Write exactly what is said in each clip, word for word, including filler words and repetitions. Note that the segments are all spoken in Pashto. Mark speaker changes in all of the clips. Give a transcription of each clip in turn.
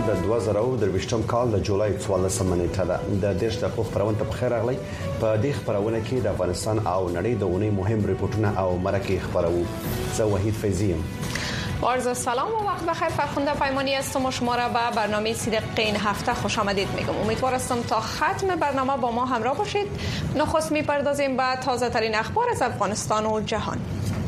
Speaker 1: د دوه زره او درویشتم کال د جولای څوارلسمه نیټه ده. د دیش دقیقو خبرونه ته بخیر راغلی. په دې خبرونه کې د افغانستان او نړۍ د اونۍ مهم ریپورتونه او مرکه خبرو. زه وحید فیضیم.
Speaker 2: عرض سلام و وقت بخیر. فرخنده پیمانی هستم و شما را به برنامه سی دقیقه این هفته خوش آمدید میگم. امیدوارم تا ختم برنامه با ما همراه باشید. نخست میپردازیم به تازه ترین اخبار از افغانستان و جهان.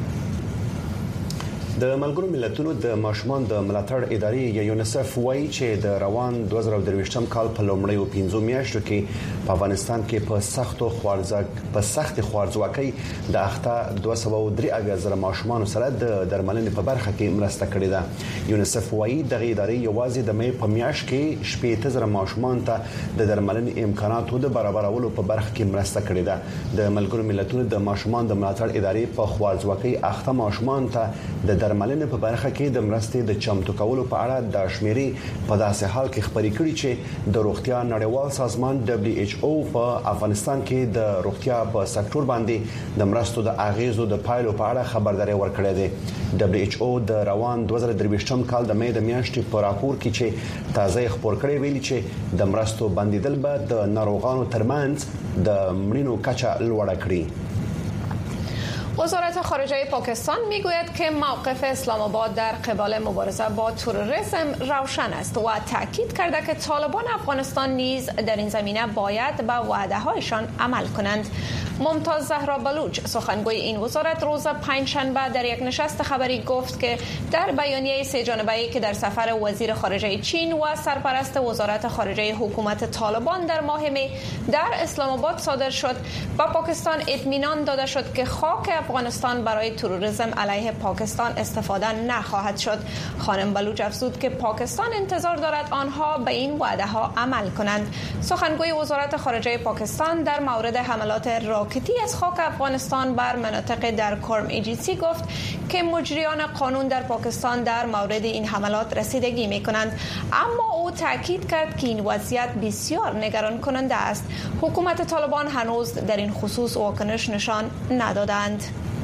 Speaker 1: د ملګرو ملتونو د ماشومان د ملاتړ ادارې یا یونیسف وایي چې د روان دوه زره او درویشتم کال په لومړیو پنځو میاشتو کې په افغانستان کې په سختو خوارځک په سخت خوارځواکۍ د اخته دوه سوه او درې اګزره ماشومان سره د درملنې په برخه کې مرسته کړې ده. یونیسف وایي د ادارې یوازې د مې په میاشت کې شپږ زره ماشومان ته د درملنې امکاناتو د برابرولو په برخه کې مرسته کړې ده. د ملګرو ملتونو د ماشومان د ملاتړ ادارې په خوارځواکۍ اخته ماشومان ته د درملنې په برخه کې د مرستې د چمتو کولو په اړه د شمیرې په داسې حال کې خبرې کړې چې د روغتیا نړیوال سازمان دبليو ایچ او په افغانستان کې د روغتیا په سکتور باندې د مرستو د اغیزو د پایلو په اړه خبرداري ورکړې ده. دبليو ایچ او د روان دوه زره او درویشتم کال د مې د میاشتې په راپور کې چې تازه خبر کړی ویلي چې د مرستو بندیدل به د ناروغانو ترمنځ د مړینو کچه لوړه کړي.
Speaker 2: وزارت خارجه پاکستان میگوید که موقف اسلام آباد در قبال مبارزه با تروریسم روشن است و تاکید کرده که طالبان افغانستان نیز در این زمینه باید به وعده هایشان عمل کنند. ممتاز زهرا بلوچ سخنگوی این وزارت روز پنجشنبه در یک نشست خبری گفت که در بیانیه سه جانبه‌ای که در سفر وزیر خارجه چین و سرپرست وزارت خارجه حکومت طالبان در ماه می در اسلام آباد صادر شد با پاکستان اطمینان داده شد که خاک افغانستان برای تروریسم علیه پاکستان استفاده نخواهد شد. خانم بلوچ افزود که پاکستان انتظار دارد آنها به این وعده ها عمل کنند. سخنگوی وزارت خارجه پاکستان در مورد حملات راکتی از خاک افغانستان بر مناطق در کرم ایجنسی گفت که مجریان قانون در پاکستان در مورد این حملات رسیدگی می کنند، اما او تاکید کرد که این وضعیت بسیار نگران کننده است. حکومت طالبان هنوز در این خصوص واکنش نشان ندادند.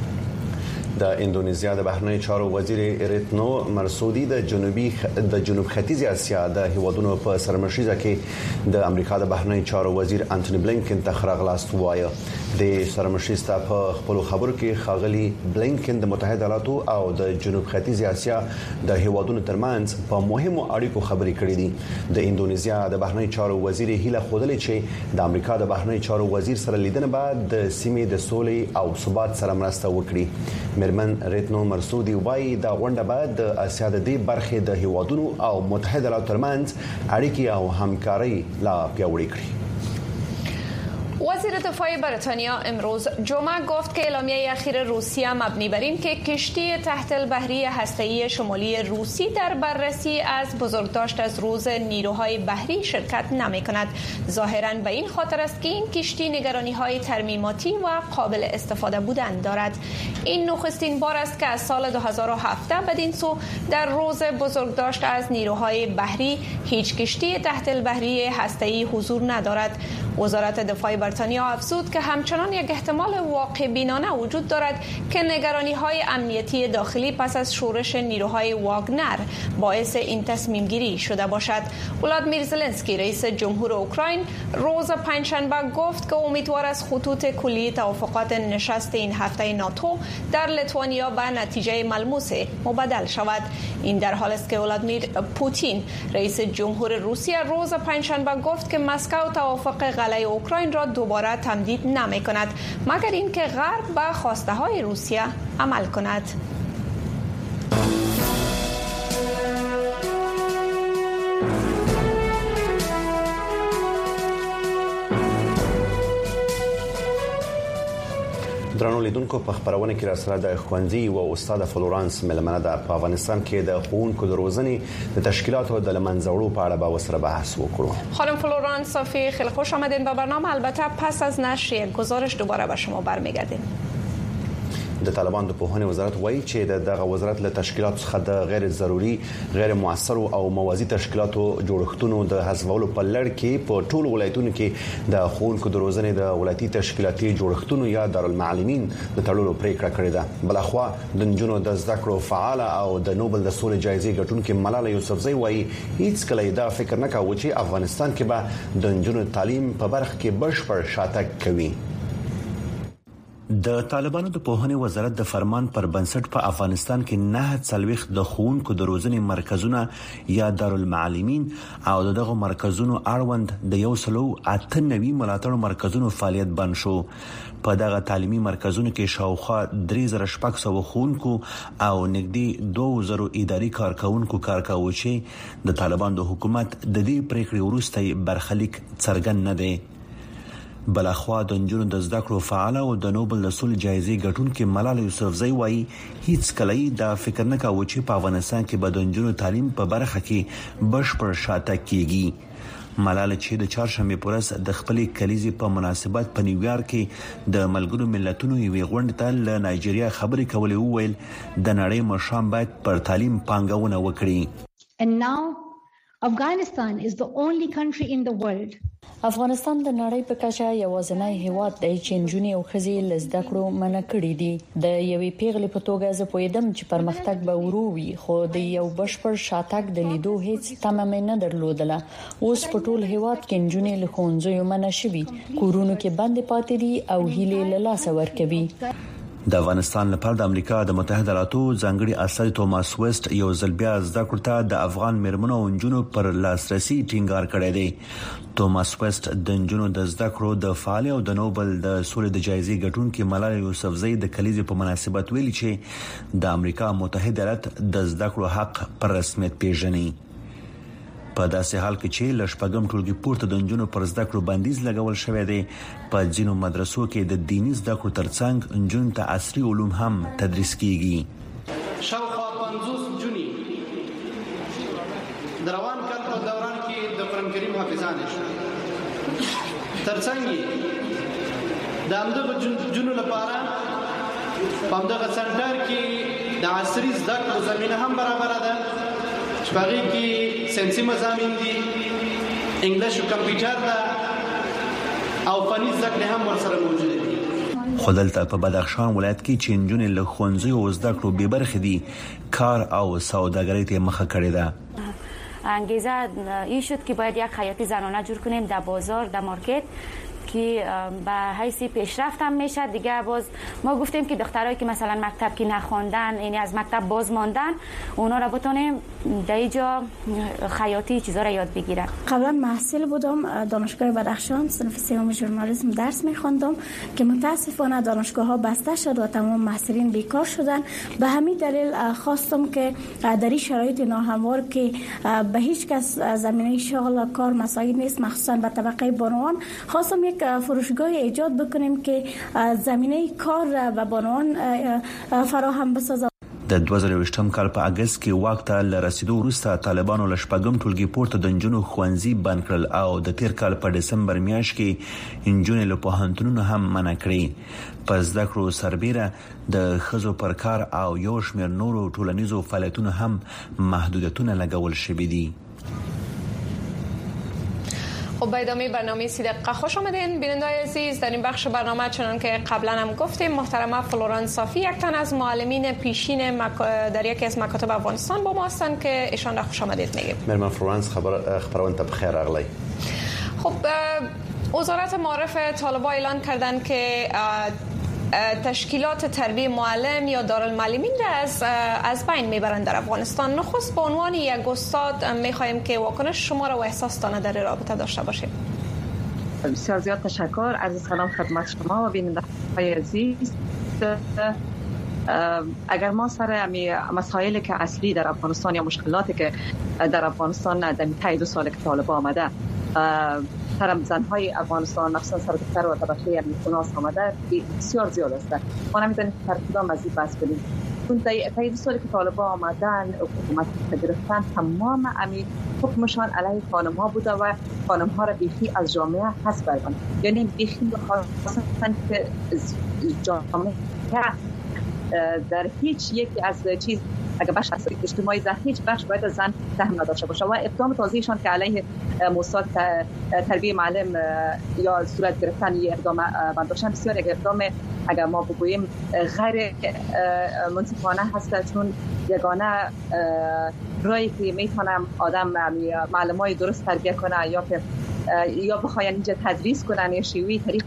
Speaker 1: د اندونزیا د بهرنی چارو وزیر ریتنو مرسودی د جنوبي د جنوب ختیځ اسیا د هیوادونو په سرمشریزه کې د امریکا د بهرنی چارو وزیر انټونی بلینکن ته خراغلاست وایي. د سرمشریز ته په خپل خبرو کې خاغلی بلینکن د متحده ایالاتو او د جنوب ختیځ اسیا د هیوادونو ترمنځ په مهمو اړیکو خبرې کړې دي. د اندونزیا د بهرنی چارو وزیر هیله خودلې چې د امریکا د بهرنی چارو وزیر سره لیدنه بعد د سیمې د سولې او ثبات سره مرسته وکړي. مرمن ریتنو مرسودی وایي دا غونډه بعد د اسیا د دې برخې د هیوادونو او متحده ایالاتو ترمنځ اړیکې او همکاري لا پیاوړې کړي.
Speaker 2: وزیر دفاع بریتانیا امروز جمعه گفت که اعلامیه اخیر روسیه مبنی بر این که کشتی تحت البحری هسته‌ای شمالی روسی در بررسی از بزرگداشت از روز نیروهای بحری شرکت نمی‌کند. ظاهراً به این خاطر است که این کشتی نگرانی‌های ترمیماتی و قابل استفاده بودن دارد. این نخستین بار است که از سال دو هزار و هفده بدین سو در روز بزرگداشت از نیروهای بحری هیچ کشتی تحت البحری هسته‌ای حضور ندارد. وزارت دفاع بریتانیا افزود که همچنان یک احتمال واقع بینانه وجود دارد که نگرانی‌های امنیتی داخلی پس از شورش نیروهای واگنر باعث این تصمیم گیری شده باشد. ولادیمیر زلنسکی رئیس جمهور اوکراین روز پنجشنبه گفت که امیدوار است خطوط کلی توافقات نشست این هفته ناتو در لیتوانیا به نتیجه ملموس مبدل شود. این در حالی است که ولادیمیر پوتین رئیس جمهور روسیه روز پنجشنبه گفت که مسکو توافق قلعه اوکراین را دوباره تمدید نمی کند مگر اینکه غرب به خواسته های روسیه عمل کند.
Speaker 1: درنو لیدونکو په خبرونه کې را سره د خوندي او استاد فلورانس ملمنه د افغانستان کې د ښوونکو د روزنې د تشکیلاتو د لمنځوړو په اړه به وسره بحث وکړو.
Speaker 2: خانم فلورانس صافی خیلی خوش آمدین به برنامه. البته پس از نشر یک گزارش دوباره به شما برمیگردیم.
Speaker 1: د طالبان د پوهنې وزارت وایي چې د دغه وزارت له تشکیلات څخه د غیر ضروري غیر مؤثر او موازی تشکیلاتو جوړښتونو د حذفولو په لړ کې په ټولو ولایتونو کې د ښوونکو د روزنې د ولایتي تشکیلاتي جوړښتونو یا دارالمعلمین د تړلو پریکړه کړې ده. بلخوا د نجونو د زده کړو فعال او د نوبل د سولې جایزې ګټونکې ملاله یوسفزۍ وایي هیڅ کله دا فکر نه کاوه چې افغانستان کې به د نجونو تعلیم په برخه کې بشپړ شاتګ کوي. د طالبانو د پوهنې وزارت د فرمان پر بنسټ په افغانستان کې نه څلويخ د ښوونکو د روزنې مرکزونه یا دارالمعلمین او دغه مرکزونو اړوند د یو سلو اته نوي ملاتړ مرکزونو فعالیت بند شو. په دغه تعلیمي مرکزونو کې شاوخوا درې زره شپږ سوه ښوونکو او نږدې دوه زره اداري کارکونکو کار کاوه چې د طالبان د حکومت د دې پریکړې وروسته برخلیک څرګند نه دی. بلخوا د نجونو د زده کړو فعال او د نوبل د سولې جایزې ګټونکې ملاله یوسفزۍ وایي هیڅ کله دا فکر نه کاوه چې په افغانستان کې به د نجونو تعلیم په برخه کې بشپړ شاتګ کیږي. ملاله چې د چهارشنبه په ورځ د خپلې کلیزې په مناسبت په نیویارک کې د ملګرو ملتونو یوې غونډې ته له نایجیریا خبرې کولې وویل د نړۍ مشران باید پر تعلیم پانګونه وکړي.
Speaker 3: And now Afghanistan is the only country in the world.
Speaker 4: افغانستان د نړۍ په کچه یوازینی هیواد دی چې نجونې او ښځې له زده کړو منع کړي دي. د یوې پیغلې په توګه زه پوهیدم چې پرمختګ به ورو وي، خو د یو بشپړ شاتګ د لیدو هیڅ تمه مې نه درلودله. اوس په ټول هیواد کې نجونې له ښوونځیو منع شوي، کورونو کې بند پاتې دي او هیلې له لاسه ورکوي.
Speaker 1: د افغانستان لپاره د امریکا د متحده ایالاتو ځانګړي استازي توماس ویسټ یو ځل بیا زده کړو ته د افغان میرمنو او نجونو پر لاسرسي ټینګار کړی دی. توماس ویسټ د نجونو د زده کړو د فعال او د نوبل د سولې د جایزې ګټونکې ملاله یوسفزۍ د کلیزې په مناسبت ویلي چې د امریکا متحده ایالات د زده کړو حق پر رسمیت پیژني. په داسې حال کې چې لشپګم ټولګي پورته د نجونو پر زده کړو بندیز لګول شوی دی، په ځینو مدرسو کې د دیني زده کړو ترڅنګ نجونو ته عصري علوم هم تدریس کیږي.
Speaker 5: شاوخوا پنځوس نجونې د روان کال په دوران کې د قرآن کریم حافظانې شوې. ترڅنګ د همدغه نجونو لپاره په همدغه سنټر کې د عصري زده کړو زمینه هم برابره ده. شپږی کې ساینسي مضامین دي، انګلیش او کمپیوټر ده او فني زده کړې هم ورسره موجوده دي.
Speaker 1: خو دلته په بدخشان ولایت کې چې نجونې له ښوونځي او زده کړو بې برخې دي، کار او سوداګرۍ ته مخه کړې ده.
Speaker 6: انگیزه این شد که باید یک خیاطی زنانه جور کنیم در بازار، در مارکت که به حیث پیشرفت هم میشه. دیگه باز ما گفتیم که دخترایی که مثلا مکتب که نخوندن، یعنی از مکتب باز ماندن، اونا را بتونیم در اینجا خیاطی چیزا را یاد بگیرن.
Speaker 3: قبلا محصل بودم دانشگاه بدخشان، صنف سوم ژورنالیسم درس میخواندم که متاسفانه دانشگاه ها بسته شد و تمام محصلین بیکار شدن. به همین دلیل خواستم که در این شرایط ناهموار که به هیچ کس زمینه شغل کار مساعد نیست، مخصوصا به طبقه بانوان، خواستم یک فروشگاه ایجاد بکنیم که زمینه کار و بانوان فراهم بسازه.
Speaker 1: د دوه زره ویشتم کال په اگست کې واک ته لرسیدو وروسته طالبانو لشپګم ټولګي پورته د نجونو ښوونځي بند کړل او د تیر کال په دسمبر میاشت کې نجونې له پوهنتونونو هم منع کړې. په زده کړو سربیره د ښځو پر کار او یو شمېر نورو ټولنیزو فعالیتونو هم محدودیتونه لګول شوي دي.
Speaker 2: خب به ادامه برنامه سی دقیقه خوش آمدین بینندگان عزیز. در این بخش برنامه چنان که قبلا هم گفتیم محترمه فلورانس صافی یک تن از معلمین پیشین مک... در یکی از مکاتب افغانستان با ما هستند که ایشان را خوش آمدید میگیم.
Speaker 1: مرمن فلورانس خبر خبرون ته بخیر راغلی.
Speaker 2: خب وزارت معارف طالبان اعلان کردند که تشکیلات تربیه معلم یا دارالمعلمین را از از بین میبرند در افغانستان. نخست به عنوان یک استاد میخواهیم که واکنش شما را و احساستان در رابطه داشته باشیم.
Speaker 7: بسیار زیاد تشکر. عرض سلام خدمت شما و بینندگان عزیز. اگر ما سر مسائلی که اصلی در افغانستان یا مشکلاتی که در افغانستان در طی دو سال که طالبان آمده سر زنهای افغانستان مخصوصا سر دختر و طبقه امنیت‌شناس آمده بسیار زیاد است. ما نمی‌دونیم هر کدام از این بحث کنیم. چون طی دو سال که طالبان آمدن حکومت گرفتن تمام امی حکمشان علیه خانم‌ها بوده و خانم‌ها را بیخی از جامعه حذف کردند. یعنی بیخی خواستن که جامعه در هیچ یکی از چیز اگر بخش اجتماعی در هیچ بخش باید زن سهم نداشته باشه و اقدام تازه‌شان که علیه موسسات تربیه معلم یا صورت گرفتن یک اقدام برداشتن بسیار یک اقدام اگر ما بگوییم غیر منصفانه هست، چون یگانه راهی که میتونم آدم معلمای درست تربیت کنه یا که یا بخواین اینجا تدریس کنن یا شیوی طریق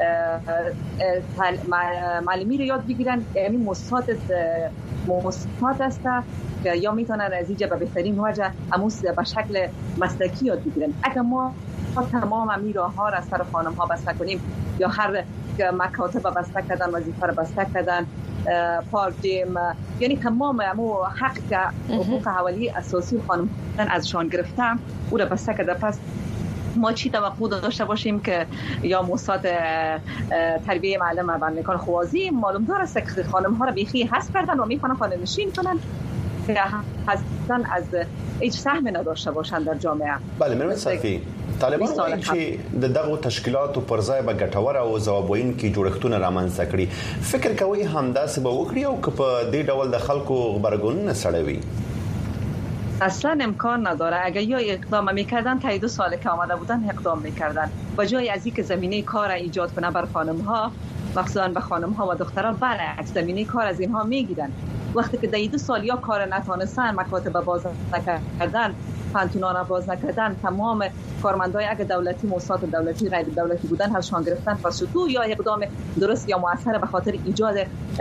Speaker 7: معلمی رو یاد بگیرن، یعنی موسسات موسسات است که یا میتونن از اینجا به بهترین وجه اموس به شکل مسلکی یاد بگیرن. اگر ما تمام امی راه ها را از سر خانم ها بسته کنیم یا هر مکاتب بسته کردن، وظیفه را بسته کردن، پارتیم، یعنی تمام امو حق که حقوق حوالی اساسی خانم ازشان گرفتم او را بسته کرده، پس ما چی توقع داشته باشیم که یا موسسات تربیه معلم و بندگان خوازی معلوم داره است که خانم ها را بیخی حذف کردن و میخوان خانه نشین کنن که حسن از هیچ سهم نداشته باشند در جامعه.
Speaker 1: بله مرمت صفی، طالبان وایي چې د دغه تشکیلاتو پر ځای به ګټور او ځوابوونکي جوړښتونه رامنځته کړي. فکر کوي همداسې به وکړي او که په دې ډول د خلکو غبرګونونه سړوي؟
Speaker 7: اصلا امکان نداره. اگر یا اقدام میکردن تا دو سال که آمده بودن اقدام میکردن و جای از این که زمینه کار ایجاد کنه بر خانم ها، مخصوصا به خانم ها و دختران، برعکس زمینه کار از اینها میگیرن. وقتی که در دو سال یا کار نتونستن، مکاتب باز نکردن، پانتونان باز نکردن، تمام کارمندای اگه دولتی، موسسات دولتی، غیر دولتی بودن هرشان گرفتن، پس تو یا اقدام درست یا موثر به خاطر ایجاد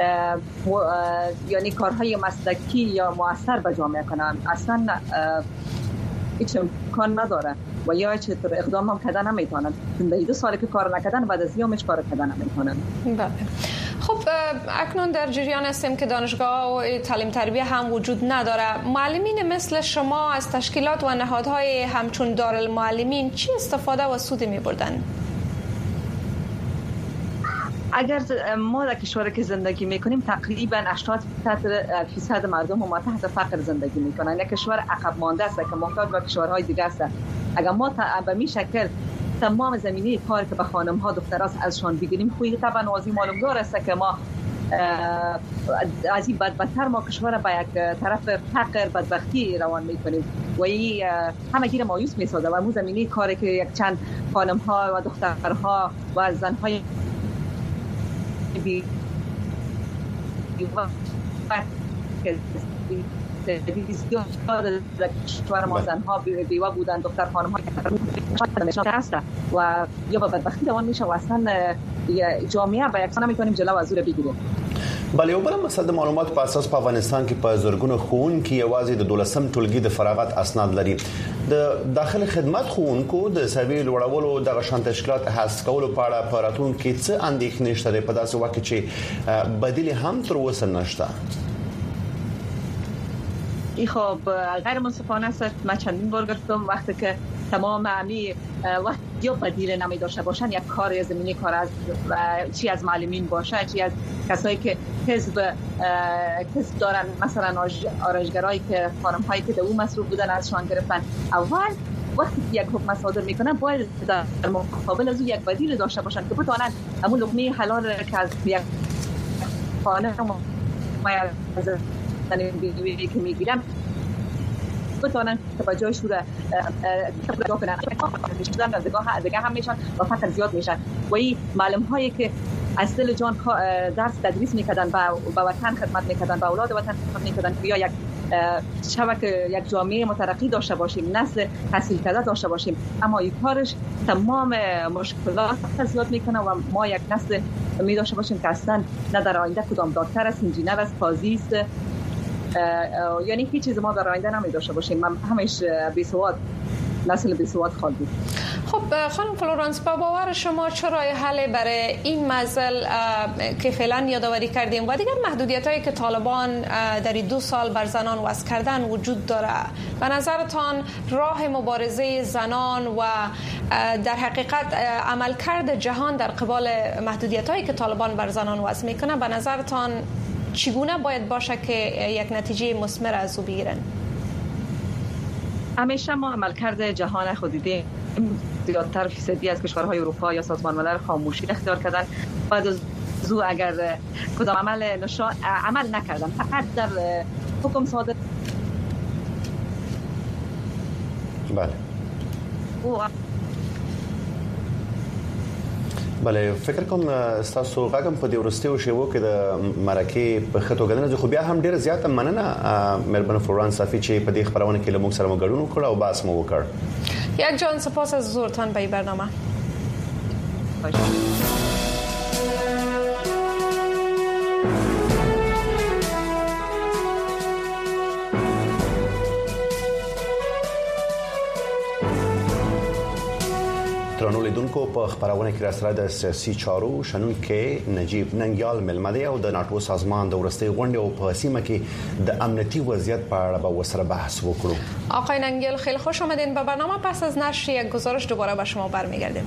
Speaker 7: یعنی کارهای مسلکی یا موثر به جامعه کنن، اصلا هیچ امکان نداره و یا چطور اقدام هم کردن نمیتونن. در دو سالی که کار نکردن بعد از یومش کار کردن نمیتونن.
Speaker 2: بله. خب اکنون در جریان هستیم که دانشگاه و تعلیم تربیه هم وجود نداره. معلمین مثل شما از تشکیلات و نهادهای همچون دارالمعلمین چی استفاده و سود می‌بردن؟
Speaker 7: اگر ما در کشوری که زندگی میکنیم تقریبا هشتاد فیصد مردم ما تحت فقر زندگی میکنن. یک کشور عقب مانده است که محتاج به کشورهای دیگه است. اگر ما به می شکل تمام زمینه کار که به خانم ها دخترات ازشان بگیریم، خوی طبعا واضح معلوم دار است که ما از این بدبتر ما کشور به یک طرف فقر بدبختی روان میکنیم و این همه گیر مایوس میسازه و مو زمینه کاری که یک چند خانم ها و دخترها و زن های بی کشور ما زنها بیوه بودن، دختر خانم ها هستن و یا با بدبختی دوان میشه و اصلا جامعه به یکسان نمیتونیم جلو از او رو بگیریم.
Speaker 1: بله، یو بل مسله د معلوماتو په اساس په افغانستان کې په زرګونو ښوونکي یوازې د دولسم ټولګي د فراغت اسناد لري. د داخله خدمت ښوونکو د سوي لوړولو دغه شان تشکیلات هڅه کولو په اړه په راتلونکي کې څه اندېښنې شته په داسې وخت کې چې بدیل هم تر اوسه نشته؟
Speaker 7: این خب غیر منصفانه است. من چندین بار گفتم وقتی که تمام امی وقت یا بدیل نمی داشته باشن، یک کار زمینی کار از چی از معلمین باشه، چی از کسایی که حزب حزب دارن، مثلا آرایشگرایی که خانم هایی که دو مصروف بودن ازشان گرفتن. اول وقتی یک حکم صادر میکنن باید در مقابل از یک بدیل داشته باشن که بتوانن همون لقمه حلال که از یک خانه ما از بیوی که میگیرن بتوانن توجهش رو توجه کنن. شدن از دیگه دیگه هم میشن و فقر زیاد میشن و این معلم هایی که از دل جان درس تدریس میکردن و با وطن خدمت میکردن، با اولاد وطن خدمت میکردن که یا یک شبکه یک جامعه مترقی داشته باشیم، نسل تحصیل کرده داشته باشیم، اما این کارش تمام مشکلات زیاد میکنه و ما یک نسل می داشته باشیم که اصلا نه در آینده کدام دکتر است، انجینر است، قاضی است، یعنی هیچ چیز ما در آینده نمی داشته باشیم. من همیش بیسواد نسل بیسواد خواهد بود.
Speaker 2: خب خانم فلورانس، با باور شما چه راه حل برای این مسئله که فعلا یادآوری کردیم و دیگر محدودیت‌هایی که طالبان در دو سال بر زنان وضع کردن وجود داره، به نظرتان راه مبارزه زنان و در حقیقت عملکرد جهان در قبال محدودیت‌هایی که طالبان بر زنان وضع میکنه به نظرتان چگونه باید باشه که یک نتیجه مثمر از او بگیرن؟
Speaker 7: همیشه ما عملکرد جهان خود دیدیم، زیادتر فیصدی از کشورهای اروپا یا سازمان ملل خاموشی اختیار کردن. بعد از موضوع اگر کدام عمل نشان عمل نکردن، فقط در حکم صادر.
Speaker 1: بله
Speaker 7: او
Speaker 1: بله فکر کوم تاسو غږم په دې ورستیو شیوو کې د مرکه په خټو غدنه خو بیا هم ډیر زیات مننه مهربان فوران صافی چې په دې خبرونه کې له موږ سره مګړونو کړ او باس مو وکړ.
Speaker 2: یک جان سپاس از حضورتان به این برنامه.
Speaker 1: ترانو لیدونکو په خبرونه کې راسره د سیاسي چارو شنونکو نجیب ننګیال ملمده او د ناتو سازمان د ورستي غونډې او په سیمه کې د امنیتي وضعیت په اړه به وسره بحث وکړو.
Speaker 2: آقای ننگیال خیلی خوش آمدین به برنامه. پس از نشر یک گزارش دوباره به شما برمیگردیم.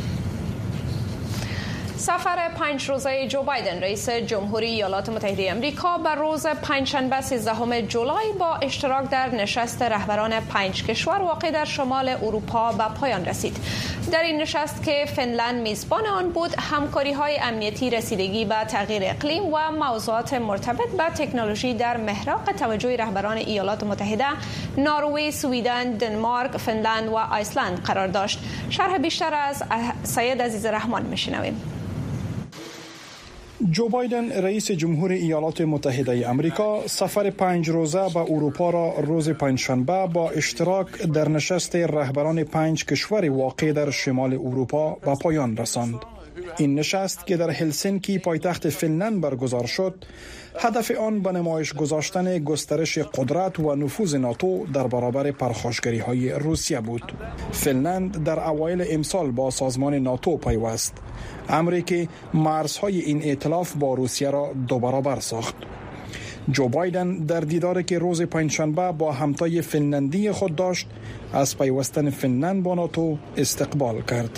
Speaker 2: سفر پنج روزه جو بایدن رئیس جمهوری ایالات متحده آمریکا بر روز پنجشنبه سیزدهم جولای با اشتراک در نشست رهبران پنج کشور واقع در شمال اروپا به پایان رسید. در این نشست که فنلند میزبان آن بود، همکاری‌های امنیتی، رسیدگی به تغییر اقلیم و موضوعات مرتبط با تکنولوژی در محراق توجه رهبران ایالات متحده، نروژ، سوئیدن، دنمارک، فنلند و آیسلند قرار داشت. شرح بیشتر از سید عزیز رحمان میشنویم.
Speaker 8: جو بایدن رئیس جمهور ایالات متحده آمریکا سفر پنج روزه به اروپا را روز پنجشنبه با اشتراک در نشست رهبران پنج کشور واقع در شمال اروپا به پایان رساند. این نشست که در هلسینکی پایتخت فنلند برگزار شد، هدف آن به نمایش گذاشتن گسترش قدرت و نفوذ ناتو در برابر پرخاشگری‌های روسیه بود. فنلند در اوایل امسال با سازمان ناتو پیوست. امریکا مرزهای این ائتلاف با روسیه را دو برابر ساخت. جو بایدن در دیداری که روز پنجشنبه با همتای فنلندی خود داشت، از پیوستن فنلند با ناتو استقبال کرد.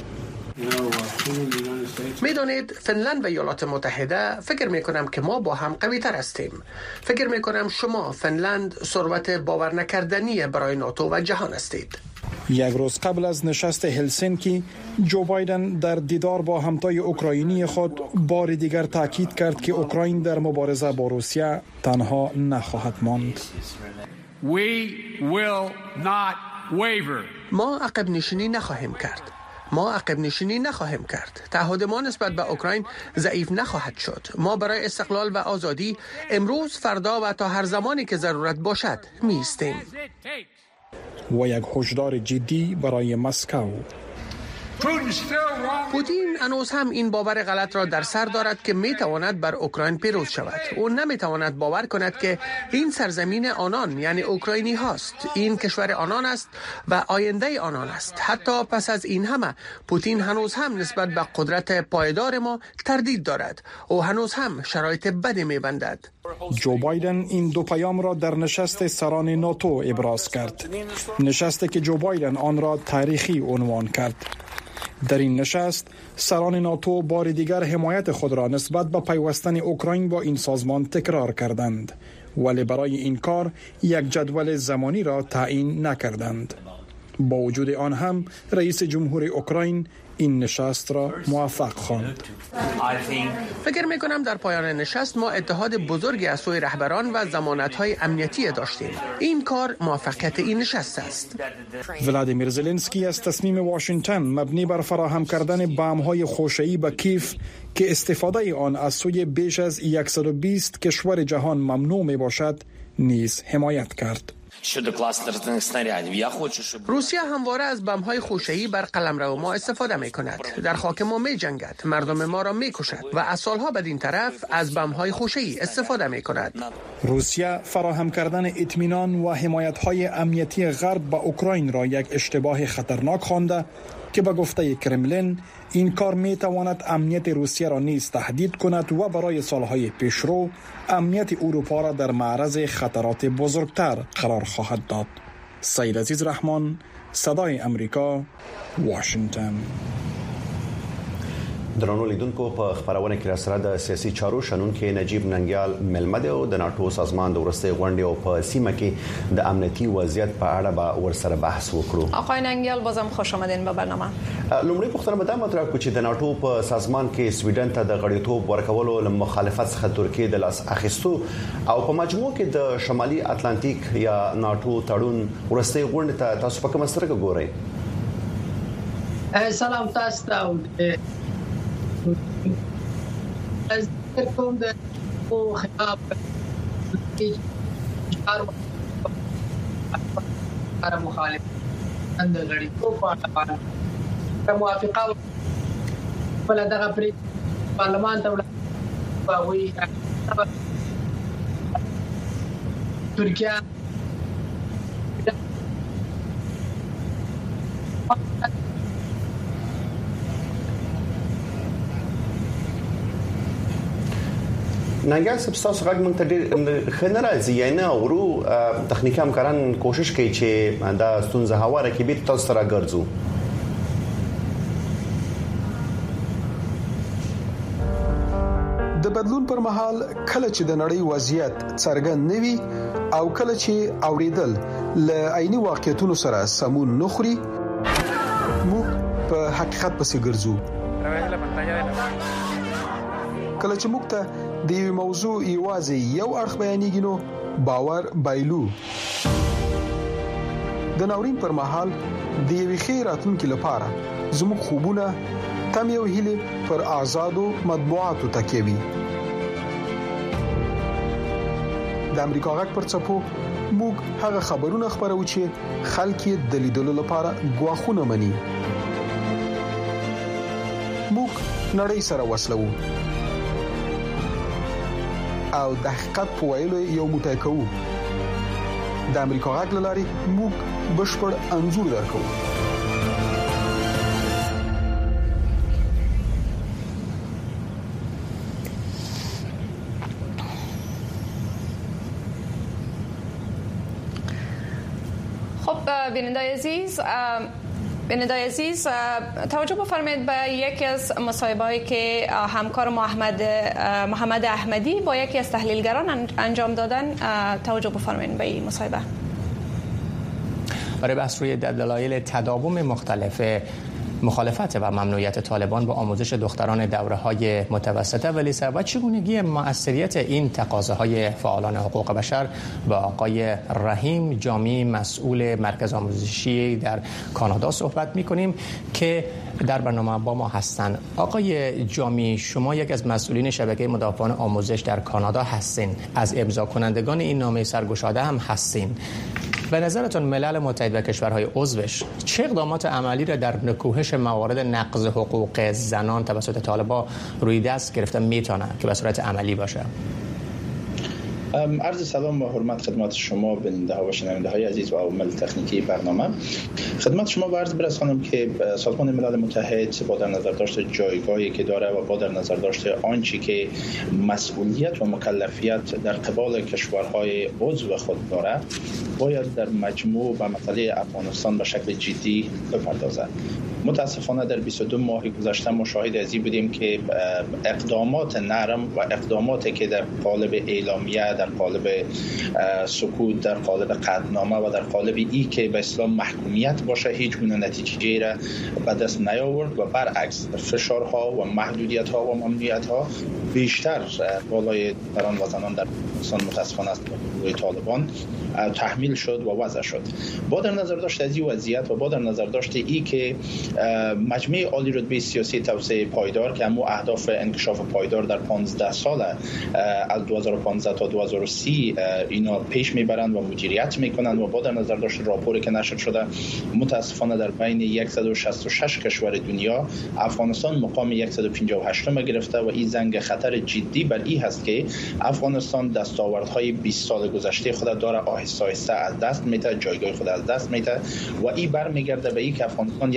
Speaker 9: میدانید فنلند و ایالات متحده فکر می کنم که ما با هم قوی تر هستیم. فکر می کنم شما فنلند ثروت باور نکردنی برای ناتو و جهان هستید.
Speaker 8: یک روز قبل از نشست هلسینکی، جو بایدن در دیدار با همتای اوکراینی خود بار دیگر تاکید کرد که اوکراین در مبارزه با روسیه تنها نخواهد ماند.
Speaker 10: We will not waver.
Speaker 9: ما عقب نشینی نخواهیم کرد. ما عقب نشینی نخواهیم کرد. تعهد ما نسبت به اوکراین ضعیف نخواهد شد. ما برای استقلال و آزادی امروز، فردا و تا هر زمانی که ضرورت باشد می ایستیم.
Speaker 8: و یک هشدار جدی برای مسکو.
Speaker 9: پوتین هنوز هم این باور غلط را در سر دارد که می تواند بر اوکراین پیروز شود. او نمی تواند باور کند که این سرزمین آنان یعنی اوکراینی هاست. این کشور آنان است و آینده آنان است. حتی پس از این همه پوتین هنوز هم نسبت به قدرت پایدار ما تردید دارد. او هنوز هم شرایط بدی می بندد.
Speaker 8: جو بایدن این دو پیام را در نشست سران ناتو ابراز کرد. نشستی که جو بایدن آن را تاریخی عنوان کرد. در این نشست سران ناتو بار دیگر حمایت خود را نسبت به پیوستن اوکراین با این سازمان تکرار کردند، ولی برای این کار یک جدول زمانی را تعیین نکردند. با وجود آن هم رئیس جمهور اوکراین این نشست را موفق خواند.
Speaker 9: فکر می کنم در پایان نشست ما اتحاد بزرگی از سوی رهبران و ضمانت‌های امنیتی داشتیم. این کار موفقیت این نشست است.
Speaker 8: ولادیمیر زلنسکی از تصمیم واشنگتن مبنی بر فراهم کردن بمب‌های خوشه‌ای به کیف که استفاده آن از سوی بیش از صد و بیست کشور جهان ممنوع می باشد نیز حمایت کرد.
Speaker 9: روسیه همواره از بمب‌های خوشه‌ای بر قلمرو ما استفاده می‌کند. در خاک ما می‌جنگد، مردم ما را می‌کشد و از سالها بدین طرف از بمب‌های خوشه‌ای استفاده می‌کند.
Speaker 8: روسیه فراهم کردن اطمینان و حمایت‌های امنیتی غرب به اوکراین را یک اشتباه خطرناک خوانده که به گفته کرملین این کار می‌تواند امنیت روسیه را نیز تهدید کند و برای سالهای پیشرو امنیت اروپا را در معرض خطرات بزرگتر قرار خواهد داد. سید عزیز رحمان، صدای امریکا، واشنگتن.
Speaker 1: درنو لیدونکو په خبرونه کې سره د سیاسي چارو شنونکو نجیب ننګیال ملمد او د ناتو سازمان د ورستي غونډې او په سیمه کې د امنیتي وضعیت په اړه به ورسره بحث وکړو.
Speaker 2: آقای ننګیال بازم خوش آمدین به برنامه.
Speaker 1: لومړی پوښتنه به دا مطرح کوم چې د ناتو په سازمان کې سویډن ته د غړیتوب ورکولو له مخالفت څخه ترکیه د لاس اخیستو او په مجموع کې د شمالي اتلانتیک یا ناتو تړون ورستي غونډې ته تاسو په کومه سترګه ګورئ؟
Speaker 11: سلام تاسو ته. از کوم د او خلاف اشار پر مخالف اند غړي کو په موافقه ولا دغه پر پارلمان ته وایي ترکیه
Speaker 1: ننګیال صاحب تاسو غږ مونږ ته ډېر ښه نه راځي یا نه ورو تخنیکي همکاران کوشش کوي چې دا ستونزه هواره کې بیت تاسو سره ګرځو.
Speaker 8: د بدلون پر مهال کله چې د نړۍ وضعیت څرګند نوي او کله چې اوریدل ل عیني واقعیتونو سره سمون نخري موږ په حقیقت پسې ګرځو. کله چې موږ ته د یو موضوع ایوازي یو اړخ بیانېږي نو باور بایلو. د ناورین پر مهال د یو خیراتونکو لپاره زموږ خوبونه تم یو هیله پر آزادو مطبوعاتو تکیوي. د امریکا غږ پر څپو موږ هغه خبرونه خبرو چې خلک د لیدلو لپاره غواخونه مني. موږ نړۍ سره وسلو او د حقیقت په ویلو یو موټی کوو. د امریکا غږ لاري موږ بشپړ انزور درکو.
Speaker 2: خب بیننده عزیز بیننده عزیز توجه بفرمایید به یکی از مصاحبه‌ای که همکار محمد محمد احمدی با یکی از تحلیلگران انجام دادن. توجه بفرمایید به این مصاحبه.
Speaker 12: برای بحث روی دلایل تداوم مختلف مخالفت و ممنوعیت طالبان با آموزش دختران دوره‌های متوسطه و لیسه و چگونگی مؤثریت این تقاضاهای فعالان حقوق بشر با آقای رحیم جامی مسئول مرکز آموزشی در کانادا صحبت می‌کنیم که در برنامه با ما هستند. آقای جامی، شما یک از مسئولین شبکه مدافعان آموزش در کانادا هستین، از امضا کنندگان این نامه سرگشاده هم هستین. به نظرتون ملل متحد و کشورهای عضوش چه اقدامات عملی را در نکوهش موارد نقض حقوق زنان توسط طالبان روی دست گرفته میتونه که به صورت عملی باشه؟
Speaker 13: عرض سلام و حرمت خدمت شما بیننده ها و شنونده های عزیز و عوامل تکنیکی برنامه. خدمت شما با عرض برسانم که سازمان ملل متحد با در نظر داشت جایگاهی که داره و با در نظر داشت آنچه که مسئولیت و مکلفیت در قبال کشورهای عضو خود داره باید در مجموع به مسئله افغانستان به شکل جدی بپردازد. متاسفانه در بیست و دو ماه گذشته مشاهده ازی بودیم که اقدامات نرم و اقداماتی که در قالب اعلامیه، در قالب سکوت، در قالب قطعنامه و در قالب ای که به اسلام محکومیت باشه هیچ گونه نتیجه را به دست نیاورد و برعکس فشارها و محدودیت‌ها و ممنوعیت‌ها بیشتر بالای دختران و زنان در افغانستان متاسفانه است روی طالبان تحمیل شد و وضع شد. با در نظر داشت از این وضعیت و با در نظر داشت ای که مجمع عالی رتبه سیاسی توسعه پایدار که همون اهداف انکشاف پایدار در پانزده سال از دو هزار و پانزده تا دو هزار و سی اینا پیش میبرند و مدیریت میکنند و با در نظر داشت راپوری که نشر شده متاسفانه در بین صد و شصت و شش کشور دنیا افغانستان مقام صد و پنجاه و هشت گرفته و این زنگ خطر جدی بر این هست که افغانستان دستاوردهای بیست سال گذشته خود داره آهسته آهسته از دست میده، جایگاه خود از دست میده و این برمیگرده به این که افغانستان یک بار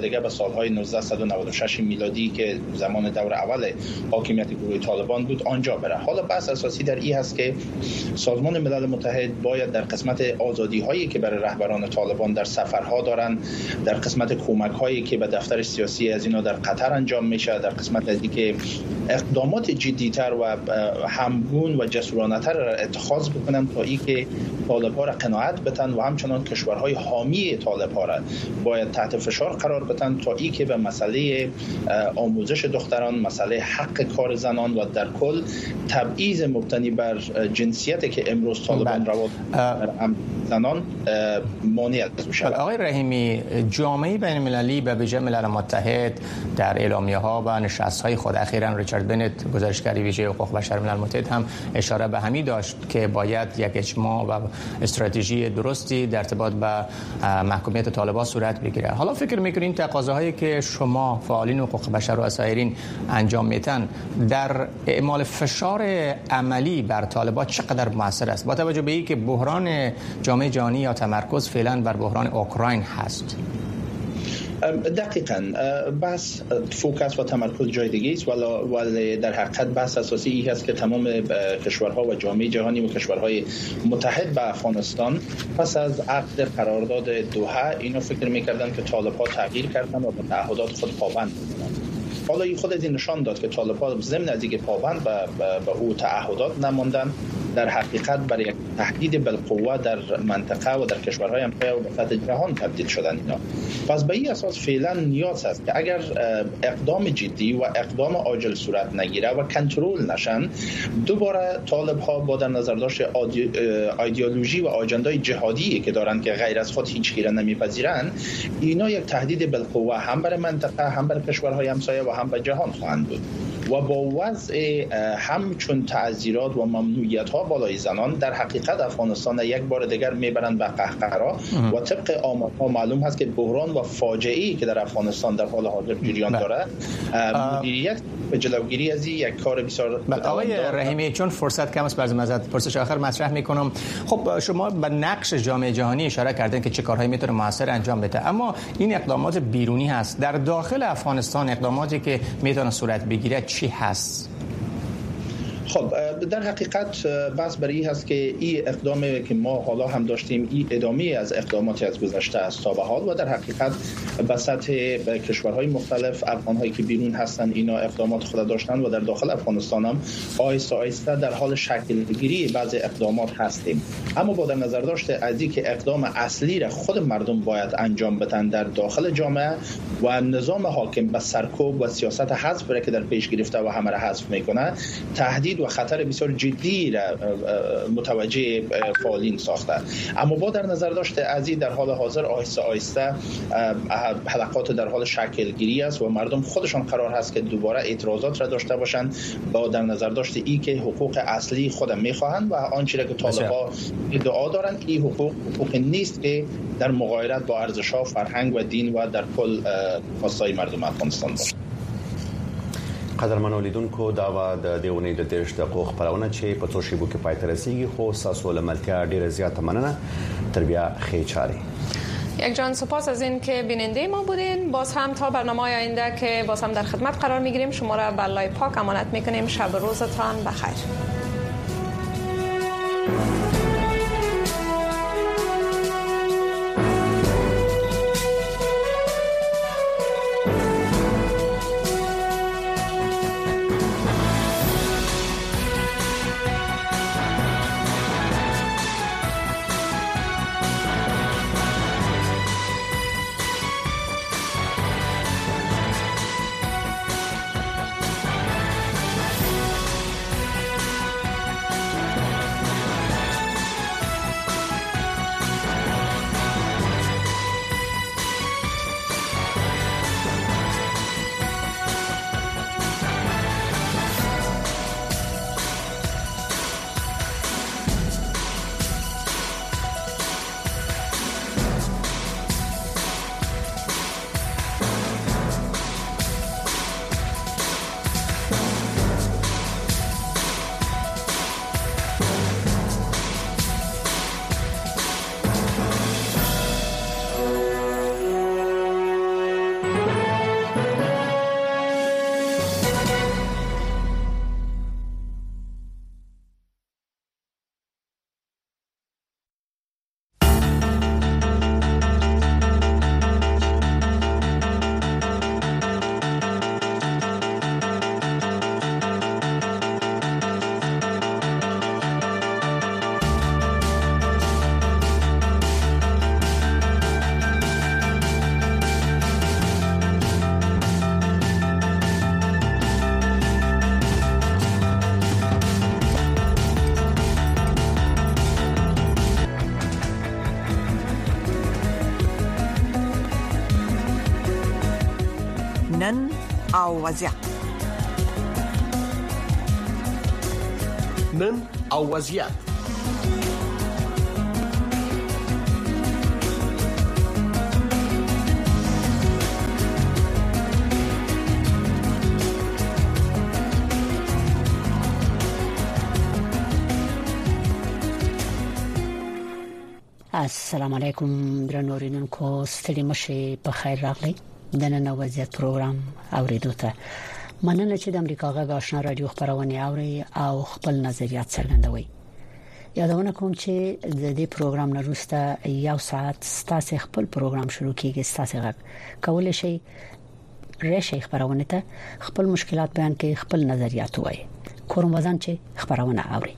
Speaker 13: دیگه به سالهای نوزده نود و شش میلادی که زمان دور اول حاکمیت گروه طالبان بود آنجا بره. حالا بحث اساسی در این هست که سازمان ملل متحد باید در قسمت آزادی هایی که برای رهبران طالبان در سفرها دارن، در قسمت کمک هایی که به دفتر سیاسی از اینا در قطر انجام میشه، در قسمت از اینکه اقدامات جدی‌تر و همگون و جسورانه تر را اتخاذ بکنن تا اینکه طالب‌ها را قناعت بدن و همچنان کشورهای حامی طالب‌ها را باید تحت فشار قرار بدن تا اینکه به مسئله آموزش دختران، مسئله حق کار زنان و در کل تبعیض مبتنی بر جنسیتی که امروز طالبان روابط زنان مانع میشه.
Speaker 12: آقای رحیمی، جامعه بین المللی به ویژه ملل متحد در اعلامیه‌ها و نشست‌های خود اخیراً ریچارد بنت گزارشگر ویژه حقوق بشر ملل متحد هم اشاره به همین داشت که باید یک اجماع و استراتژی درستی در ارتباط به محکومیت طالبان صورت بگیره. حالا فکر می‌کنین تقاضاهایی که شما فعالین حقوق بشر و اسایرین انجام میدن در اعمال فشار عملی بر طالبان چقدر موثر است با توجه به اینکه بحران جامعه جهانی یا تمرکز فعلا بر بحران اوکراین هست؟
Speaker 13: دقیقاً بس فوکس و تمرکز جای دیگه است، ولی در حقیقت بحث اساسی این است که تمام کشورها و جامعه جهانی و کشورهای متحد به افغانستان پس از عقد قرارداد دوحه اینا فکر می‌کردند که طالب‌ها تغییر کردن و به تعهدات خود پابند بودند. حالا این خود از این نشان داد که طالب‌ها ضمن از اینکه پابند به به او تعهدات نماندن، در حقیقت برای یک تهدید بالقوه در منطقه و در کشورهای همسایه و به سطح جهان تبدیل شدن اینا. پس به این اساس فعلا نیاز است که اگر اقدام جدی و اقدام عاجل صورت نگیره و کنترل نشن، دوباره طالب‌ها با در نظر داشت ایدئولوژی و آجندای جهادی که دارن که غیر از خود هیچ کی را نمیپذیرن، اینا یک تهدید بالقوه هم برای منطقه، هم برای کشورهای همسایه و هم به جهان خواهند بود. و با وضع همچون تعزیرات و ممنوعیت‌ها بالای زنان در حقیقت افغانستان یک بار دیگر میبرند به قهقرا و طبق آمارها معلوم هست که بحران و فاجعه‌ای که در افغانستان در حال حاضر جریان داره مدیریت به جلوگیری از یک کار بسیار
Speaker 12: آقای رحیمی، چون فرصت کم است برای مزد پرسش آخر مطرح میکنم. خب شما به نقش جامعه جهانی اشاره کردین که چه کارهایی میتونه موثر انجام بده، اما این اقدامات بیرونی هست. در داخل افغانستان اقداماتی که میتونه صورت بگیره چی هست؟
Speaker 13: خب در حقیقت بحث برای این هست که این اقدامی که ما حالا هم داشتیم این ادامه از اقداماتی از گذشته است تا به حال و در حقیقت به سطح کشورهای مختلف افغان‌هایی که بیرون هستن اینا اقدامات خود داشتن و در داخل افغانستان هم آهسته آهسته در حال شکل گیری بعضی اقدامات هستیم. اما با در نظر داشته از اینکه اقدام اصلی را خود مردم باید انجام بدن در داخل جامعه و نظام حاکم به سرکوب و سیاست حذف را که در پیش گرفته و همه را حذف میکنه، تهدید و خطر بسیار جدی را متوجه فعالین ساخته. اما با در نظر داشته از این در حال حاضر آهسته آهسته حلقات در حال شکل گیری است و مردم خودشان قرار هست که دوباره اعتراضات را داشته باشند با در نظر داشته ای که حقوق اصلی خود میخواهند و آنچه را که طالبان ادعا دارند این حقوق حقوق نیست که در مغایرت با ارزش‌ها، فرهنگ و دین و در کل خواستای مردم افغانستان باشه.
Speaker 1: قدرمن اولیدونکو دا و د دیونی د دیش دقیقو خبرونه چې په څو شیبو کې پای ته رسیږي، خو ساسو لملتیا ډیره زیاته مننه. تر بیا خیر چاري.
Speaker 2: یک جان سپاس از این که بیننده ما بودین. باز هم تا برنامه آینده که باز هم در خدمت قرار میگیریم شما را به الله پاک امانت میکنیم. شب روزتان بخیر.
Speaker 14: او وضعیت.
Speaker 9: نن او وضعیت.
Speaker 15: السلام علیکم درنو اوریدونکو، ستړي مشه په خیر راغلی د نن وضعیت پروګرام اوریدو ته. مننه چې د امریکا غږ آشنا رادیو خبرونه اوري او خپل نظریات څرګندوي. یادونه کوم چې د دې پروګرام نه وروسته یو ساعت ستاسو خپل پروګرام شروع کیږي. ستاسو غږ کولای شي راشي خبرونه ته خپل مشکلات بیان کړي، خپل نظریات وایي. کوم وزن چې خبرونه اوري.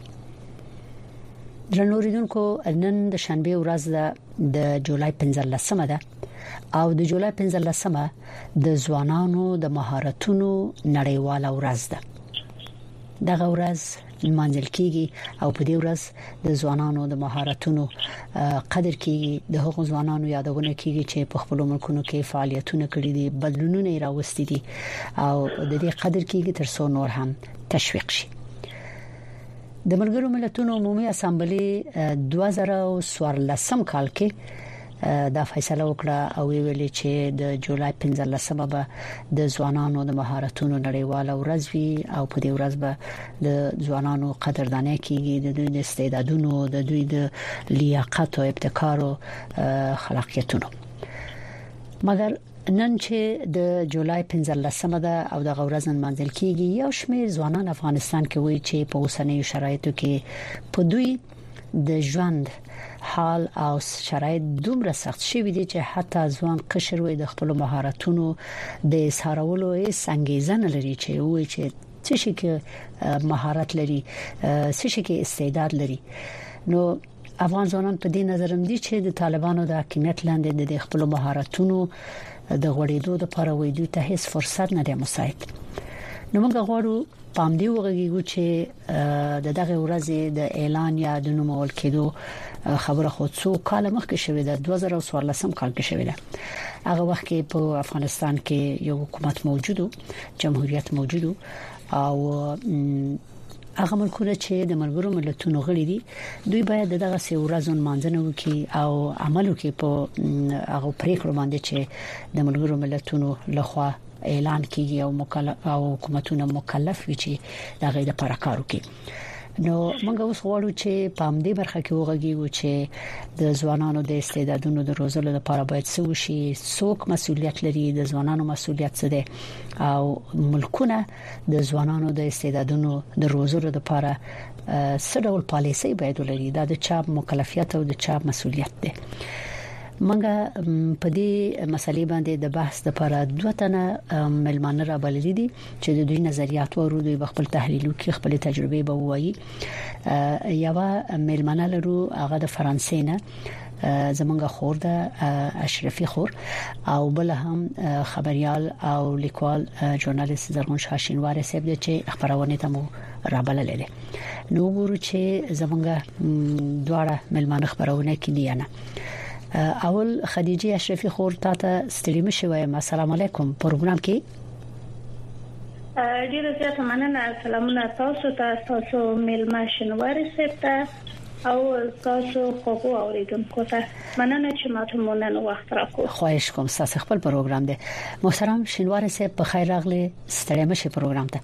Speaker 15: درنو اوریدونکو، نن د شنبه ورځ د جولای پنځلسمه ده او د جولای پنځلسمه د ځوانانو د مهارتونو نړیواله ورځ ده. دغه ورځ منځل کیږي او په دې ورځ د ځوانانو د مهارتونو قدر کیږي، د هغو ځوانانو یادونه کیږي چې په خپل ملکونو کې فعالیتونه کړي دي، بدلونونه راوستي دي او د دې قدر کیږي تر څو نور هم تشویق شي. د ملګرو ملتونو عمومي اسامبلې دوه زره څوارلسم کال کې دا فیصله وکړه او ویلي چې د جولای پنځلسمه به د ځوانانو د مهارتونو نړیواله ورځ وي او په دې ورځ به د ځوانانو قدرداني کیږي، د دوی د استعدادونو، د دوی د لیاقت او ابتکار او خلاقیتونو. مګر نن چې د جولای پنځلسمه ده او د غورز نن منځل کیږي، یو شمېر ځوانان افغانستان کې وایي چې په اوسنیو شرایطو کې په دوی د ژوند حال او شرایط دومره سخت شوي دي چې حتی ځوان قشر وي د خپل مهارتونو د اظهارولو هیڅ انګیزه نه لري چې وایي چې څه شي کې مهارت لري، څه شي کې استعداد لري. نو افغان ځوانان په دې نظرم دي چې د طالبانو د حکومت لاندې د خپل مهارتونو د غوړېدو لپاره وې دوی ته هیڅ فرصت نه دی مساعد. نو موږ غواړو پام دی وغږیږو چې د دغه ورځې د اعلان یا د نومول کېدو خبره خو څو کال مخکې شوې ده، دوه زره څوارلسم کال کې شوې ده. هغه وخت کې په افغانستان کې یو حکومت موجودو، جمهوریت موجودو او هغه ملکونه چې د ملګرو ملتونو غړي دي دوی باید دغه سي ورځون مانځنه وکړي او عمل وکړي په هغه پریکړه باندې چې د ملګرو ملتونو لخوا اعلان کیږي او مکلف او حکومتونه مکلف وي چې دغه لپاره کار وکړي. نو موږ اوس غواړو چې په همدې برخه کې وغږیږو چې د ځوانانو د استعدادونو د روزلو لپاره باید څه وشي، څوک مسؤلیت لري، د ځوانانو مسؤلیت څه دی او ملکونه د ځوانانو د استعدادونو د روزلو لپاره څه ډول پالیسي باید ولري. دا د چا مکلفیت او د چا مسؤلیت دی. منګه په دې مسلې باندې د بحث لپاره دوه تنه ملمانه را بللي دي چې د دوی نظریات ورو دوی خپل تحلیل کوي، خپل تجربه به وایي. یو ملمانه لرو هغه د فرانسې نه زمونږ خور ده اشرفي خور او بل هم خبريال او لیکوال ژورنالیست زرغون شاه شینواری صاحب د چې خبرونه تمو را بللې. نو ګورو چې زمونږ دواړه ملمانه خبرونه کې دي. نه اول خدیجه اشرفي خور تاسو ستړي مشه وایم. السلام علیکم. پروګرام کې
Speaker 16: ډیره زیاته مننه. سلامونه تاسو ته، تاسو ملما شینواری صاحب او تاسو خو اوریدونکو ته مننه چې ماته مونږ وخت راکړو.
Speaker 15: خواهش کوم. تاسو خپل پروګرام دی. محترم شینواری صاحب په خیر راغلی. ستړي مشه پروګرام ته.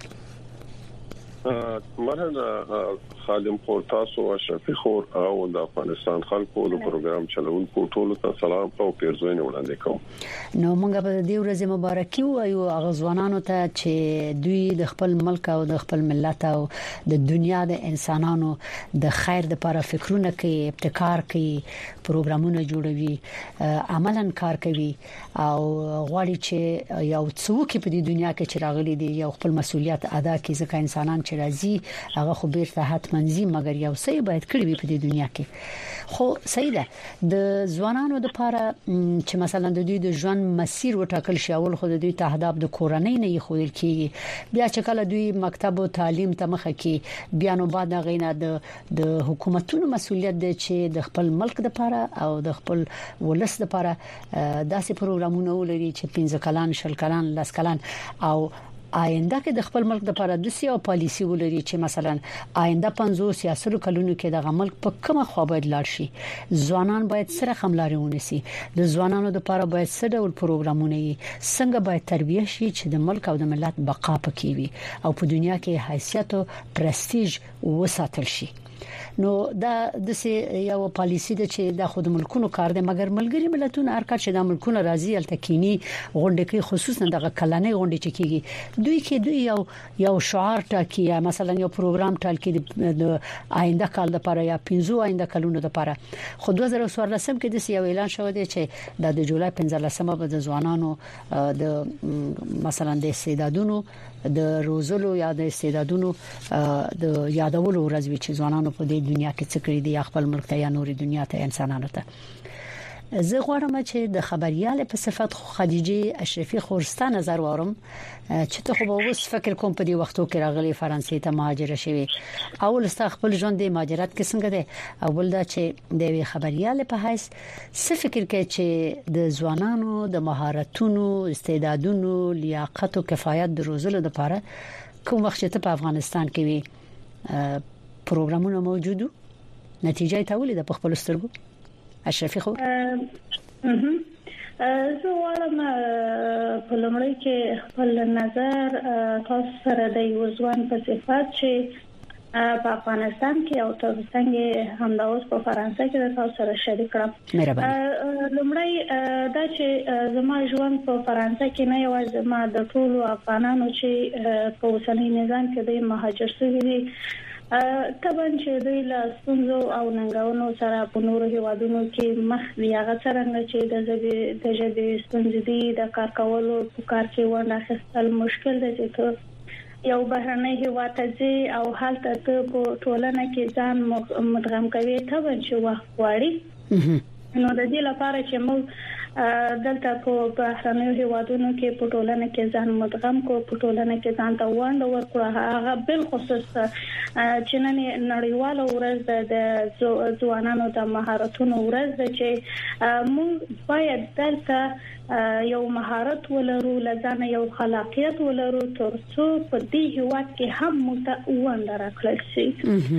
Speaker 17: مرحبا خادم خور تاسو اشرفي خور او د افغانستان خلکو د پروګرام چلونکو ټولو ته سلام او پیرزوینه وړاندې کوم.
Speaker 15: نو موږ په دې ورځ مبارکي وایو هغه ځوانانو ته چې دوی د خپل ملک او د خپل ملت او د دنیا د انسانانو د خیر لپاره فکرونه کوي، ابتکار کوي، پروګرامونه جوړوي، عملاً کار کوي او غواړي چې یو څوک په دې دنیا کې چې راغلي دي یو خپل مسولیت ادا کړي، ځکه انسانان چې چې راځي هغه خو بیرته حتمنځي مګر یو څه باید کړی وي په دې دنیا کې. خو صحیح ده د ځوانانو لپاره چې مثلا د دوی د ژوند مسیر وټاکل شي اول خو د دوی ته اهداف د کورنۍ نه خو کیږي بیا چې کله دوی مکتب او تعلیم ته مخه کی بیا نو بعد غینه د د حکومتونو مسولیت دی چې د خپل ملک لپاره او د خپل ولس لپاره داسې پروګرامونه ولري چې پنځه کلان شل کلان لاس کلان او آینده کې د خپل ملک لپاره د سیاسي پالیسی ولري چې مثلا آینده پنځو سیاسي کلونو کې د ملک په کومه خوا باید لاړ شي. ځوانان باید سره خملاري ونیسي. د ځوانانو لپاره باید څه ډول پروګرامونه وي څنګه باید تربیه شي چې د ملک او د ملت بقا پکې وي او په دنیا کې حیثیت او پرستیج وساتل شي. نو دا د یو پالیسی د چې د خود ملکونو کار دی مګر ملګری ملتونه هر کله چې د ملکونو راځي التکینی غونډه کې خصوصا د کلنې غونډه چې کیږي دوی کې دوی یو یو شعار ټاکي مثلا یو پروګرام ټاکي د آینده کال لپاره یا پنځو آینده کلونو لپاره. خو دوه زره څوارلسم کې د یو اعلان شوی دی چې د جولای پنځلسمه به د ځوانانو د مثلا د استعدادونو د روزلو یا د استعدادونو د یادولو ورځ وی چې ځوانانو په دې دنیا کې څه کړی دی خپل ملک ته یا نوري دنیا ته انسانانو ته. زه غواړم چې د خبريال په صفت خدیجه اشرفي خورسته نظر وارم چې ته خو به اوس فکر کوم په دې وختو کې راغلي فرانسې ته مهاجر شوی اول است خپل ژوند د مهاجرت کې څنګه دی اول دا چې د خبريال په حیث څه فکر کوي چې د ځوانانو د مهارتونو استعدادونو لیاقت او کفایت د روزلو لپاره کوم وخت ته په افغانستان کې وي پروګرامونه موجودو نتیجه ته ولې د خپل سترګو اشرفي خو
Speaker 16: زه وایم په لمړی کې خپل نظر تاسو سره د یو ځوان په صفات چې په افغانستان کې او تاسو څنګه همداوس په فرانسې کې تاسو سره شریک کړم. لمړی دا چې زما ژوند په فرانسې کې نه یوازې ما د ټولو افغانانو چې په اوسنۍ نظام کې د مهاجر شوي دي طبعا چې دوی له ستونزو او ننګونو سره په نورو هیوادونو کې مخ دی هغه څنګه چې د ژبې د ژبې ستونزې دي د کار کولو په کار کې ونه اخیستل مشکل دی چې یو بهرنی هیواد ته ځي او حالت ته په ټولنه کې ځان مدغم کوي طبعا چې وخت غواړي نو د دې لپاره چې موږ دلته په بهرنیو هیوادونو کې په ټولنه کې ځان مدغم کو په ټولنه کې ځان ته وانه ورکړه هغه بل خصوص چې نن نړیواله ورځ د ځوانانو د مهارتونو ورځ ده چې موږ باید دلته یو مهارت ولرو لزانه یو خلاقیت ولرو ترڅو په دې هیواد کې هم متوانه راکړل شي.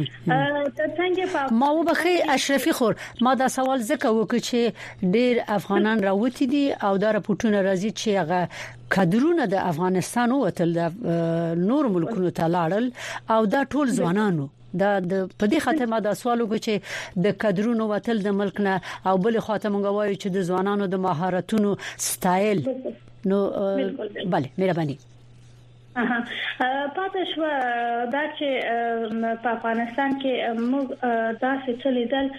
Speaker 15: ما وبخي اشرفي خور ما دا سوال زکه وکړ چې ډیر افغانان راوتی دي او دا راپورټونه راځي چې هغه کادرونه د افغانستان او تل د نور ملکونو ته لاړل او دا ټول ځوانانو دا د په دې خاطر ما دا سوال وکړ چې د کادرونو وتل د ملک نه او بل خاطر مونږ وایو چې د ځوانانو د مهارتونو سټایل نو bale مهرباني
Speaker 16: اها پاتې شو دا چې په افغانستان کې موږ داسې چلیدل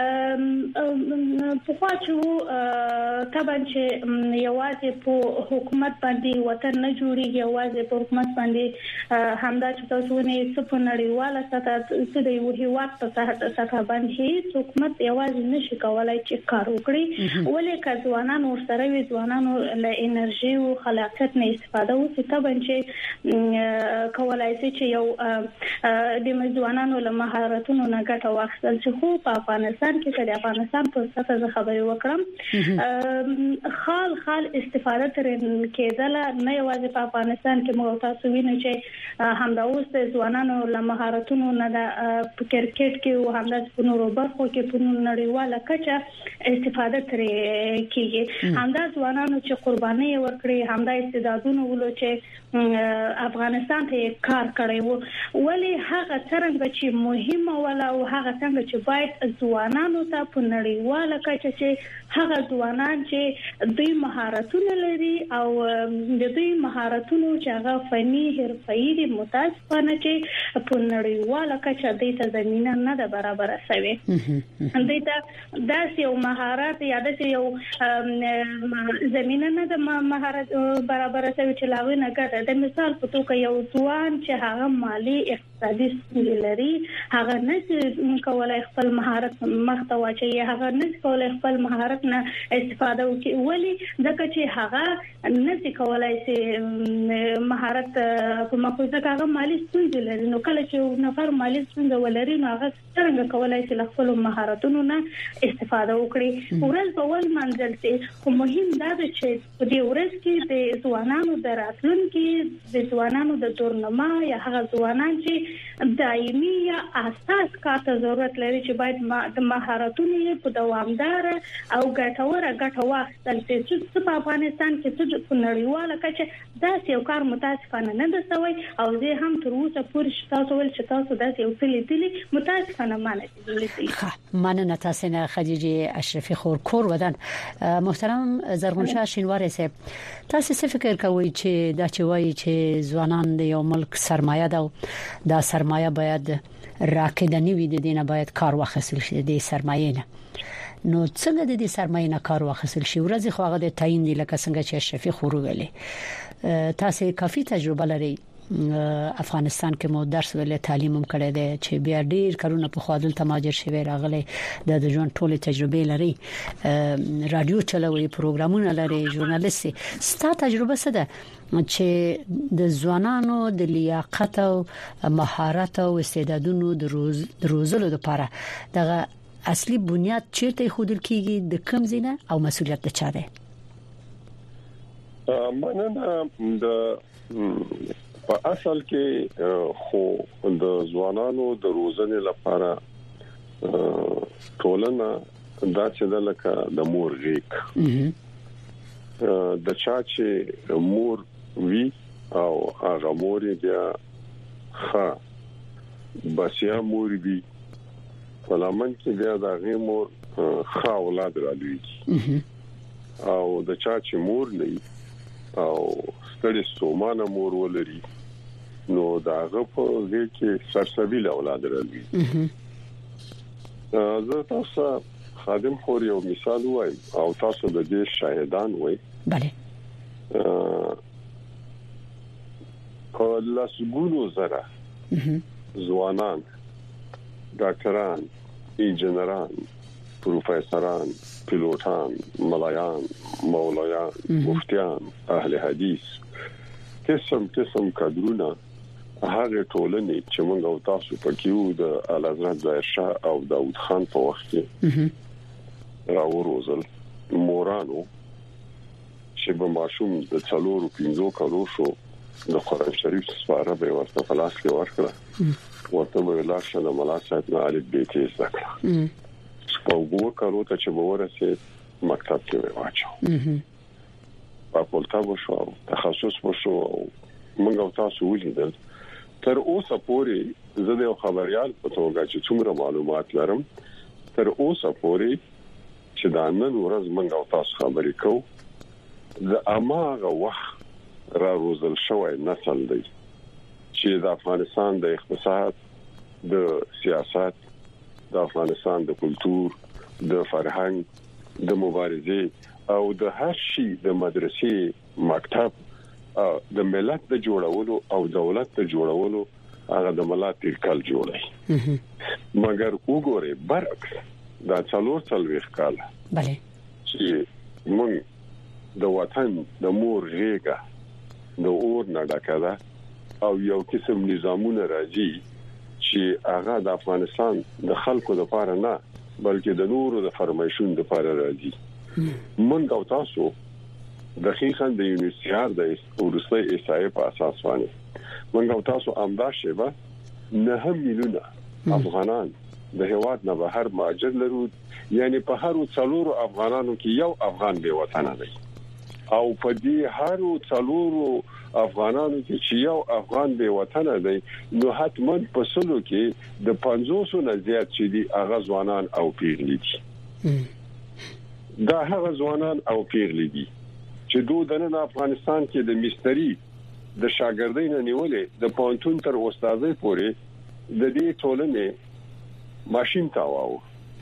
Speaker 16: په خوا چې طبعا چې یوازې په حکومت باندې وطن نه جوړیږي یوازې په حکومت باندې همدا چې تاسو ونی څه په نړیواله سطح څه د یو هیواد په سطح باندې حکومت یوازې نشي کولای چې کار وکړي ولې که ځوانان ورسره وي ځوانانو له انرژي او خلاقیت نه استفاده وکړي طبعا چې کولای شي چې یو د مځوانانو له مهارتونو نه ګټه واخلي چې خو په افغانستان کې د افغانستان په ستاسو خبرې وکړم خال خال استفاده ترې کېدل نه یوازې په افغانستان کې موږ تاسو وینئ چې همدا اوس د ځوانانو له مهارتونو نه د کرکټ کې او همدا په نورو برخو کې په نړیواله کچه استفاده ترې کېږي همدا ځوانانو چې قرباني ورکړي همدا استعدادونه ولو چې افغانستان ته کار کړی وو ولی هغه څنګه چې مهمه ولا او هغه څنګه چې باید ځوانانو ته په نړیواله کچه چې هغه ځوانان چې دوی مهارتونه لري او د دوی مهارتونو چې هغه فني حرفي دي متاسفانه چې په نړیواله کچه د ته زمينه نه ده برابر شوی دوی ته داس یو مهارت یا د یو زمينه نه ده مهارت برابر شوی چې لاوي نه ګټه د مثال مثال په توګه یو ځوان چې هغه مالی اقتصادي ستونزې لري هغه نه کولای خپل مهارت مخته واچي هغه نه کولای خپل مهارت نه استفاده وکړي ولی ځکه چې هغه نه کولای چې مهارت په مخوځه هغه مالی ستونزې لري نو کله چې نفر مالی ستونزې ولري نو هغه څنګه کولای شي خپل مهارتونو نه استفاده وکړي ورځ په ورځ منځل سي خو مهم دا ده چې په دې ورځ کې د ځوانانو د راتلونکي د ځوانانو د تورنما یا هغه ځوانان چې دایمي یا اساس کار ته ضرورت لري چې باید د مهارتونو په دوامدار او ګټوره ګټه واخیستل شي چې په افغانستان کې څه په نړیواله کچه دا یو کار متاسفانه نه ده شوی او زه هم تر اوسه پورې تاسو ول چې تاسو دا یو څه لیدلی متاسفانه مانه لیدلی
Speaker 15: مننه تاسو نه خدیجه اشرفی خور کور ودان محترم زرغونشاه شینواری صاحب تاسو څه فکر کوئ چې دا چې وایي چې ځوانان د یو ملک سرمایه ده دا سرمایه باید راکدنی وي د دینه باید کار واخیستل شي د سرمایه نه نو څنګه د دې سرمایه نه کار واخیستل شي ورځ خو هغه د تعین دی لکه څنګه چې اشرفی خور ویلي تاسو کافي تجربه لرئ افغانستان کې مو درس ولې تعلیم هم کړی دی چې بیا ډیر کارونه په خادل تماجر شوی راغلي د ژوند ټوله تجربه لري رادیو چلوي پروګرامونه لري ژورنالیستي ستا تجربه څه ده چې د ځوانانو د لیاقت او مهارت او استعدادونو د روز روزلو لپاره دغه اصلي بنیاد چیرته خودل کیږي د کم زینه او مسولیت د چا ده
Speaker 17: مننه د په اصل کې خو د ځوانانو د روزنې لپاره ټولنه دا چې د لکه د مور غیک د چا چې مور وی او هغه مور بیا ښه بسیا مور وی ولامن چې بیا د هغه مور ښه اولاد راځي او د چا چې مور نه او ستړي سومانه مور ولري نو داغه په دې کې سرسبیل اولاد راځي زه تاسو خادم خور یو مثال وایم او تاسو د دې شاهدان وای bale کله سګونو زره ځوانان ډاکټران انجنيران پروفیسوران پیلوټان ملایان مولایان مفتیان اهل حدیث قسم قسم کادرونه هغه ټولنې چې موږ او تاسو پکې وو د اعلیحضرت ظاهر شاه او داوود خان په وخت کې راوروزل مورانو چې به ماشوم د څلورو پنځو کالو شو د قرآن شریف سپاره به ورته خلاص کې ورکړه ورته به لاشه د ملا صاحب نه الف ب ت ذکر په وګور کارو ته چې ورسې مکتب کې واچو په پولتا وشو تخصص وشو موږ او تاسو ولیدل تر اوسه پورې زه د خبريال په توګه چې څومره معلومات لرم تر اوسه پورې چې دا نن ورځ موږ او تاسو خبرې کوو د اماغه وخت را روزل شوی نسل دی چې د افغانستان د اقتصاد د سیاست د افغانستان د کلچر د فرهنګ د مبارزې او د هر شي د مدرسې مکتب د ملت د جوړولو او دولت د جوړولو هغه د ملت کل جوړي مګر وګوره برعکس دا څلور څلويخ کال
Speaker 15: bale
Speaker 17: چې موږ د وطن د مور غېګه د اور نه ډکه او یو قسم نظامونه راځي چې هغه د افغانستان د خلکو لپاره نه بلکې د نورو د فرمایشونو لپاره راځي موږ او تاسو دقیقاً د یونیسیار د ورسته احصایې په اساس باندې موږ او تاسو امداشه به نه میلیونه افغانان د هواد نه بهر مهاجر لرو یعنی په هر څلورو افغانانو کې یو افغان به وطن دی او په دې هر څلورو افغانانو کې چې یو افغان به وطن دی نو حتماً په سلو کې د پنځوس نه زیات چې دي هغه ځوانان او پیغلي دي دا هغه ځوانان او پیغلي دي چې دوی د افغانستان کې د مستری د شاګردۍ نه نیولې د پونتون تر استادۍ پورې د دې ټولنې ماشين تاواو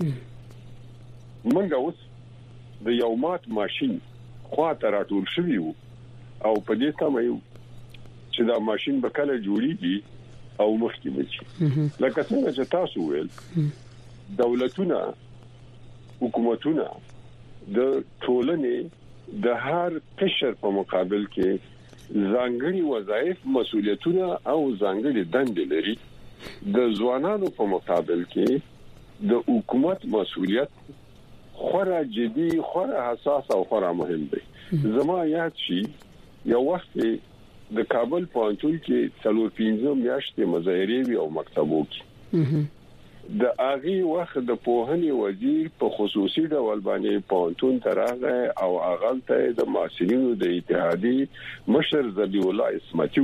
Speaker 17: منګه اوس د یو مات ماشين خواته راټول شوی او په دې تمه یو چې چې دا ماشين به کله جوړيږي او مخکې بچي لکه څنګه چې تاسو ویل دولتونه حکومتونه د ټولنې د هر قشر په مقابل کې ځانګړي وظایف مسؤلیتونه او ځانګړي دندې لري د ځوانانو په مقابل کې د حکومت مسؤلیت خورا جدي خورا حساس او خورا مهم دی زما یاد شي یو وخت د کابل پوهنتون کې څلور پنځه میاشتې مظاهرې وی او مکتبو کې د اغي وخت د پوهنې وزیر په خصوصي ډول باندې پوهنتون ترغه او اغلته د ماسلینو د اتحادیې مشر ذبی الله اسمتیو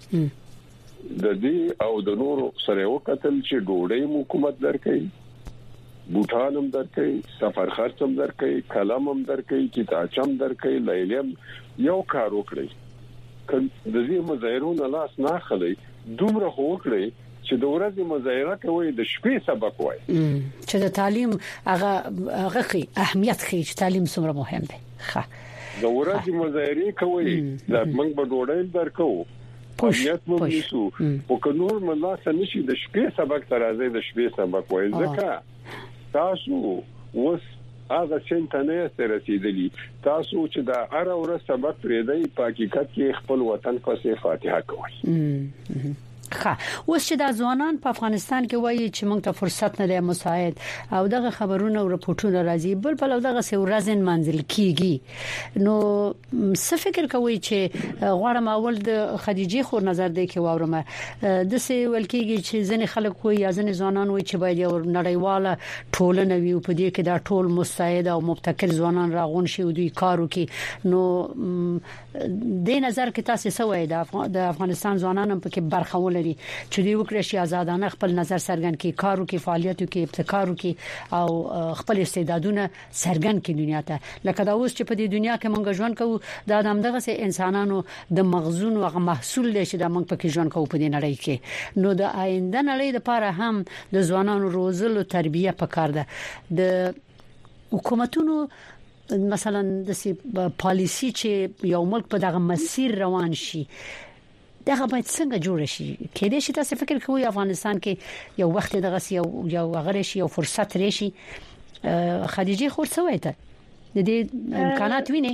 Speaker 17: د دې او د نورو سره وکتل چې ډوړې حکومت درکې بوټانم درکې سفر خرچم درکې کلمم درکې کتابچم درکې لیلم یو کار وکړي د دې مظاهرونو لاس نه خلي دومره هوکړي چې د ورځې مظاهره کوي د شپې سبق وای
Speaker 15: چې د تعلیم هغه هغه اهمیت خي چې تعلیم څومره مهم دی ښه
Speaker 17: د ورځې مظاهره کوي دا موږ په ډوډۍ درکو اهمیت مو نشو او که نور مله سنشي د شپې سبق ترازه د شپې سبق وای ځکه تاسو وس هغه څنګه نه سره رسیدلی تاسو چې دا هر ورځ سبق پرې دی په حقیقت کې خپل وطن په فاتحه کوي
Speaker 15: ښه اوس چې د ځوانان په افغانستان کې وایي چې موږ ته فرصت نه دی مساعد او دغه خبرونه او راپورټونه راځي بل بل دغه څه ورځن منزل کیږي نو څه فکر کوي چې غواړم اول د خدیجه خور نظر دی کې واورم د څه ول کېږي چې ځنې خلک وایي یا ځنې ځوانان وایي چې باید یو نړیواله ټولنه وي په دې کې دا ټول مساعد او مبتکر ځوانان راغون شي او دوی کارو کې نو د نظر کې تاسو څه وایي د افغانستان ځوانان په کې برخه چې دی وکړي شي آزادانه خپل نظر سرګن کې کارو کې فعالیتو کې ابتکارو کې او خپل استعدادونه سرګن کې دنیا ته لکه دا اوس چې په دې دنیا کې مونږ ژوند کوو دا د همدغه سه انسانانو د مغزون او محصول دی چې دا مونږ په کې ژوند کوو په دې نړۍ کې نو د آینده نړۍ لپاره هم د ځوانانو روزلو تربیه پکار ده د حکومتونو مثلا د سی پالیسی چې یو ملک په دغه مسیر روان شي دغه باید څنګه جوړ شي کله چې تاسو فکر کوئ افغانستان کې یو وخت دغه یو یو غره شي یو فرصت راشي خدیجه خور څه وایي ته د دې امکانات ویني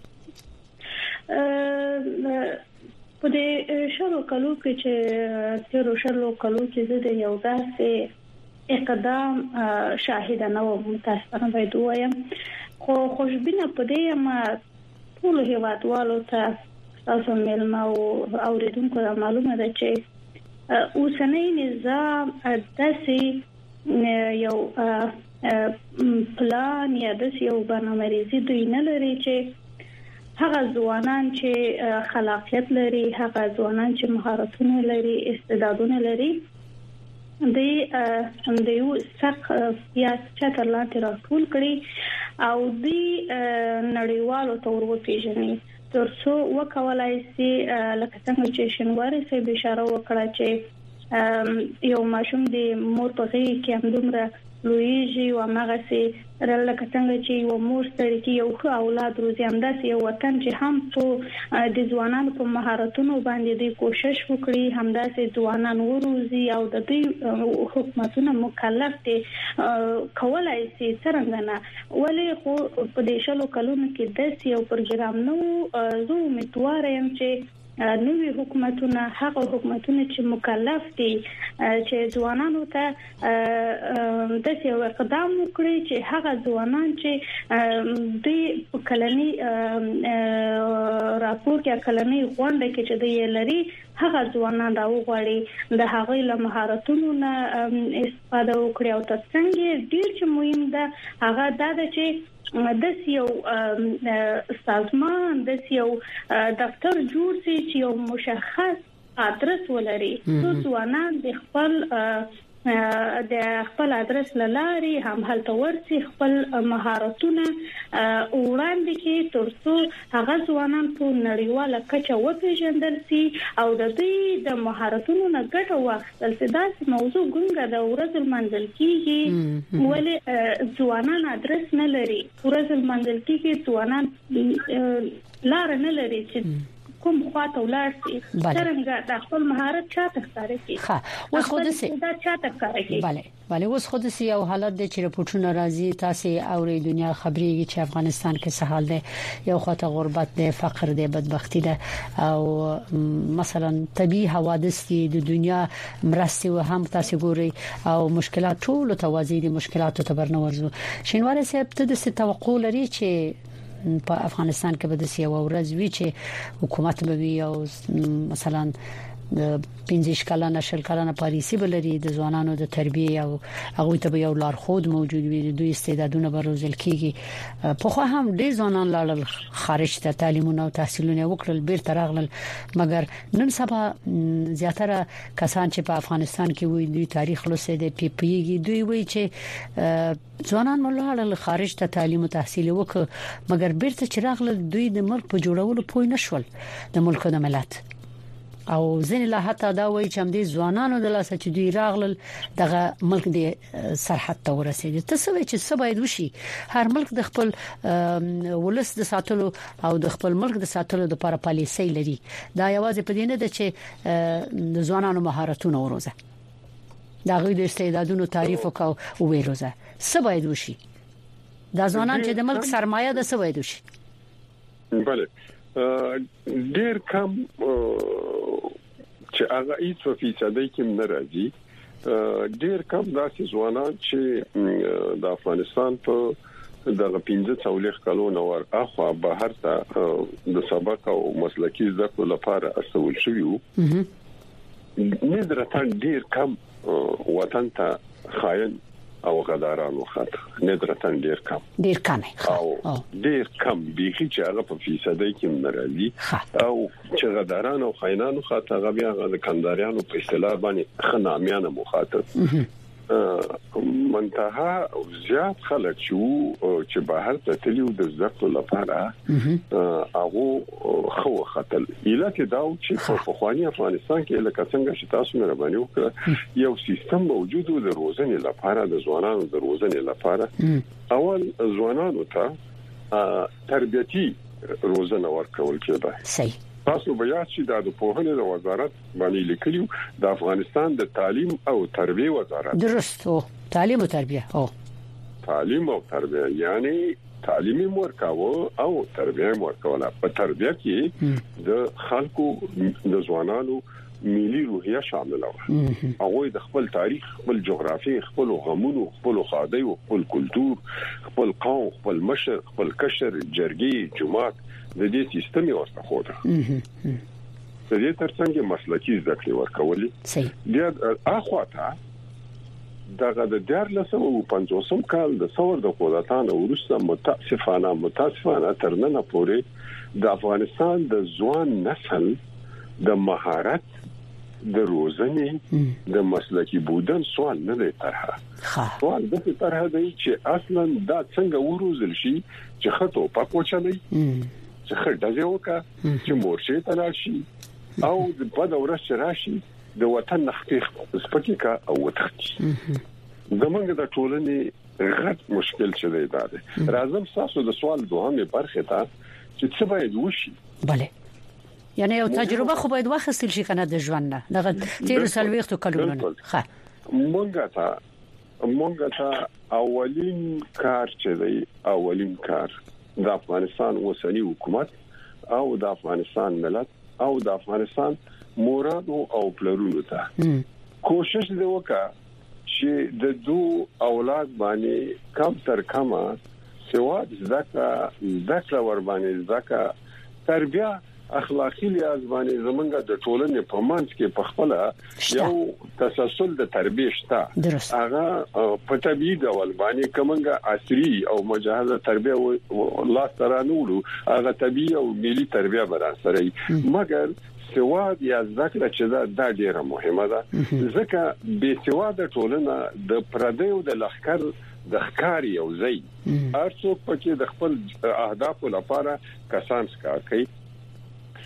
Speaker 16: په دې شلو کلو کې چې تیرو شلو کلو کې د یو داسې اقدام شاهد نه و متاسفانه باید وایم خو خوشبینه په دې ما ټول هیوادوالو ته تاسو ملما او اوریدونکو ته معلومه ده چې اوسنۍ نظام داسې یو پلان یا داسې یو برنامه‌ریزي دوی نه لري چې هغه ځوانان چې خلاقیت لري هغه ځوانان چې مهارتونه لري استعدادونه لري د د یو څخ سیاست لاندې راټول کړي او د نړیوالو تور وپیژني ترڅو وکولای شي لکه څنګه چې شنواري سي بشاره وکړه چې یو ماشوم د مور په غي کې هم دومره لویږي او هغه سي لکه څنګه چې یو مور ستړي کې یو ښه اولاد روزي هم داسې یو وطن چې هم په د ځوانانو په مهارتونو باندې د کوشش وکړي هم داسې ځوانان وروزي او د دې حکومتونو مکلف دي کولای شي څنګه نه ولې خو په دې شلو کلونو کې داسې یو پروګرام نو زه امیدوار یم چې نوې حکومتونه هغه حکومتونه چې مکلف دي چې ځوانانو ته د یو اقدام وکړي چې هغه ځوانان چې د کلنی راپور کې کلنی غونډه کې چې د لري هغه ځوانان راوغړي د هغه له مهارتونو نه استفاده وکړي او ترڅنګ ډیر چې مهم ده هغه دا چې د یو سازمان د یو دفتر جوړ شي چې یو مشخص ادرس ولري څو ځوانان د خپل د خپل ادرس لاري هم هلته ورسي خپل مهارتونه وړاندې کې ترڅو هغه ځوانان په نړیواله کچه وپیژندل شي او د دې د مهارتونو نه ګټه واخیستل شي دا موضوع ګونګه د ورځ منځل کېږي ولې ځوانان ادرس نه لري ورځ منځل کېږي ځوانان لار نه لري چې کوم خواته ولاړ شي څنګه د خپل مهارت چاته ښکاري کی
Speaker 15: ها اوس خو دې
Speaker 16: دا چاته ښکاري کی
Speaker 15: bale bale اوس خو دې یو حالت د چې رپورټونه راځي تاسو اوري دنیا خبريږي چې افغانستان کې څه حال دی یو خواته غربت دی فقر دی بدبختی ده او مثلا طبي حوادث دي د دنیا مرستي و هم تاسو ګوري او مشکلات ټول توازی دي مشکلات ته برنورزو شینواره صاحب ته د توقع لري چې په افغانستان کې به د سیاو ورځ وی چې حکومت به وي او مثلا د پنځه کلانه شل کلانه پالیسي بلري د ځوانانو د تربیه او هغه ته به یو لارښود موجود وي د دوی استعدادونه به روزل کیږي په خو هم د ځوانان لاړل خارج ته تعلیمونه او تحصیلونه وکړل بیرته راغلل مګر نن سبا زیاتره کسان چې په افغانستان کې وي دوی تاریخ لوسه د پی پی دوی وی چې ځوانان ملاړل خارج ته تعلیم او تحصیل وکړ مګر بیرته چې راغلل دوی د ملک په جوړولو پوه نشول د ملک د ملت او ځین له حتی دا وایي چې هم دي ځوانانو د لاسه چې دوی راغلل دغه ملک د سرحد ته ورسېدي ته څه وایي چې څه باید وشي هر ملک د خپل ولس د ساتلو او د خپل ملک د ساتلو لپاره پالیسي لري دا یوازې په دې نه ده چې د ځوانانو مهارتونه وروزه دا غوې د استعدادونو تعریف او ویروزه څه باید وشي دا ځوانان چې د ملک سرمایه ده څه باید وشي
Speaker 17: بله ډیر کم چې هغه هیڅ په فیصدي کې نه راځي ډیر کم داسې ځوانان چې د افغانستان په دغه پنځه څولېخ کلونو ور اخوا بهر ته د سبق او مسلکي زده کړو لپاره استول شوی وو ندرتاً ډیر کم وطن ته خاين او غدارانو خاطر ندرتاً ډیر کم
Speaker 15: ډیر کم
Speaker 17: او ډیر کم بيخي چې هغه په فیصدي کې ناراضي او چې غداران او خاينانو خاطر هغه بیا د کنداریانو په اصطلاح باندې خنامیانه مخاطب منتها زیات خلک چې بهر ته تلیو د زکو لپاره هغه خو خطل اله دا چې په خواني افغانستان کې لکه څنګه چې تاسو مې رباني وکړه یو سیستم موجود و د روزنې لپاره د ځوانانو د روزنې لپاره اول ځوانانو ته تربيتي روزنه ورکول کېده
Speaker 15: صحیح
Speaker 17: تاسو بیا چې د پوهنې د وزارت باندې لیکلیو د افغانستان د تعلیم او تربیه وزارت
Speaker 15: درست او تعلیم او تربیه او
Speaker 17: تعلیم او تربیه یعنی تعلیمي مرکاو او تربیه مرکاوله په تربیه کې د خلکو د ځوانانو ملي روحیه شامل و هغه د خپل تاریخ خپل جغرافي خپل غمونو خپل خادي او خپل کلچر خپل قوم خپل مشر خپل کشر جرګي جماعت د دې سیستم یو څه خوده د دې ترڅنګ مسلکي زده کړې ورکولې
Speaker 15: صحیح
Speaker 17: بیا اخواته دغه د دیارلس او پنځوسم کال د ثور د قدرتان ورسته متاسفانه متاسفانه ترننه پورې د افغانستان د ځوان نسل د مهارت د روزنې د مسلکي بودن سوال نه دی طرحه سوال د طرحه دی چې اصلا دا څنګه وروزل شي چې خطو پکو چلي چې خړډه وکا چې مورشه تلل شي او د په دوره شراشي د وطن نختیخ سپکی کا او وتختی زمونږ د ټولنې غټ مشکل چې دی دا دی راځم تاسو د سوال دوهمه برخه ته چې څه باید وشي
Speaker 15: bale یعنی یو تجربه خو باید واخیستل شي کنه د ژوند نه دغه تیر سلويختو کلونه ښه
Speaker 17: مونږه تا مونږه تا اولین کار چې دی اولین کار د افغانستان اوسنی حکومت او د افغانستان ملت او د افغانستان مرادو او پلرونو ته کوشش دی وکړه چې د دوه اولاد باندې کم تر کمه سواد زکه زکه ور باندې زکه تربیه اخلاقی لحاظ باندې زمونږ د ټولنې په منځ کې په خپل یو تسلسل د تربیه شته هغه په طبيعي ډول باندې کومه عصري او مجهزه تربیه الله تعالی نورو هغه طبيعي او ملي تربیه برابرای مګر سواد یا ذکر چې دا ډیره مهمه ده ځکه به سواد ټولنه د پردیو د لخر د ښکاری او زی هر څوک پکې د خپل اهداف لپاره کسان ښکار کوي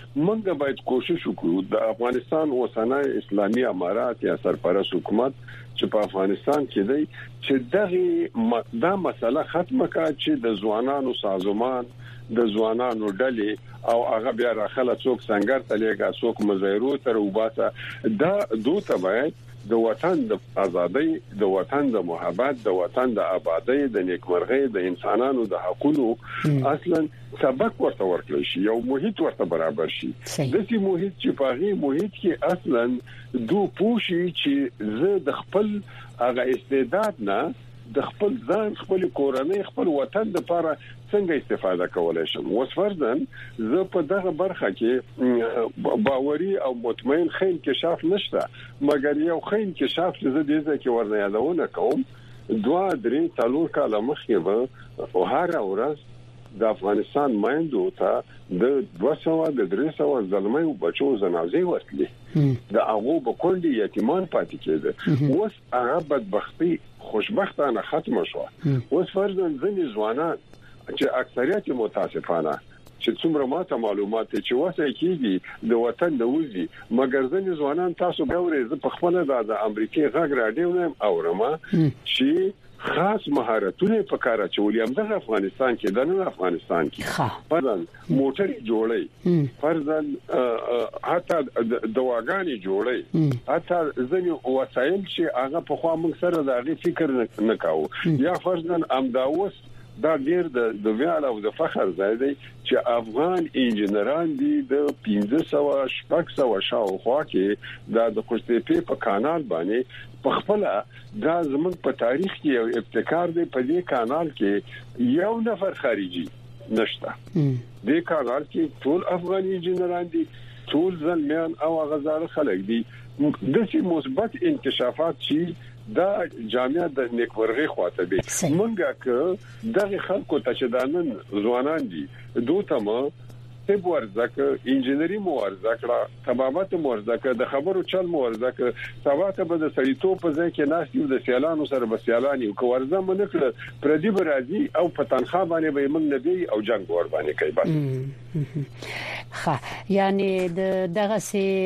Speaker 17: موږ باید کوشش وکړو د افغانستان اوسنۍ اسلامي امارات یا سرپرست حکومت چې په افغانستان کې دی چې دغه دا مسله ختمه کړي چې د ځوانانو سازمان د ځوانانو ډلې او هغه بیا راخله څوک څنګه تلېګا څوک مزایرو تر وباسه دا دوته باید د وطن د ازادۍ د وطن د محبت د وطن د آبادۍ د نیکمرغۍ د انسانانو د حقوقو اصلا سبق ورته ورکړل شي یو محیط ورته برابر شي د دې محیط چې په هغه محیط کې اصلا دو پوشي چې زه د خپل هغه استعداد نه د خپل ځان خپل کورنۍ خپل وطن لپاره څنګه استفاده کولای شم وسفردن زه په دغه برخه کې باوري او مطمئن خین کشاف نشته مګر یو خین کشاف چې زه دې ځکه ورنه یادونه کوم دوا درې څلور کاله مخکې به او هر ورځ د افغانستان مایندو ته د دوه سوه د درې سوه ځلمي بچو جنازې ورتلې د هغه په کندي یتیمان پاتې کېده اوس هغه بدبختی خوشبختانه ختم شو اوس فرضاً ځنې ځوانان چې اکثریت متاسفانه چې څومره ماته معلومات چې واسه کېږي د وطن د وزي مګر ځنې ځوانان تاسو ګورئ ز په خپل د امریکای غږ راډیو نیم اورما چې خاص مهارتونه په کار اچولې هم د افغانستان کې د نن افغانستان کې فرضاً موټر جوړي فرضاً حتی دواګانی جوړي حتی ځنې وسایل چې هغه په خوا موږ سره د هغه فکر نه کاوه یا فرضاً امداوس دا ډیر د ویاړ او د فخر ځای دی چې افغان انجنیران دي د پنځه سوه شپږ سوه شاوخوا کې د قوشتېپې په کانال باندې په خپل دا زموږ په تاریخ کې یو ابتکار دی په دې کانال کې یو نفر خارجي نشته دې کانال کې ټول افغان انجنیران دي ټول ځلمیان او غزار خلک دي د څه مثبت انکشافات چې دا جامعه د نیکورغي خواته به مونږه ک دغه خلکو ته چې دانن ځوانان دي دوته ما ته ورزکه انجنیری مو ورزکه طبابت مو ورزکه د خبرو چل مو ورزکه سواته به د سړیتو په ځای کې ناس یو د سیالانو سره بسیالانی او ورزه منکړه پردي برازي او پتنخا باندې به موږ نبی او جنگ ور باندې کوي بس
Speaker 15: ها یعنی دغه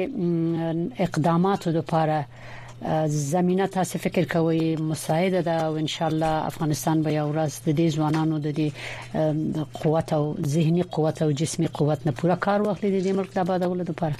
Speaker 15: سي اقداماتو لپاره زمينه تاسو فکر کوئ مساعده ده او ان شاء الله افغانستان به یو ورځ د دې ځوانانو د دې قوت او ذهني قوت او جسمي قوت نه پوره کار واخلي د دې ملک د آبادولو لپاره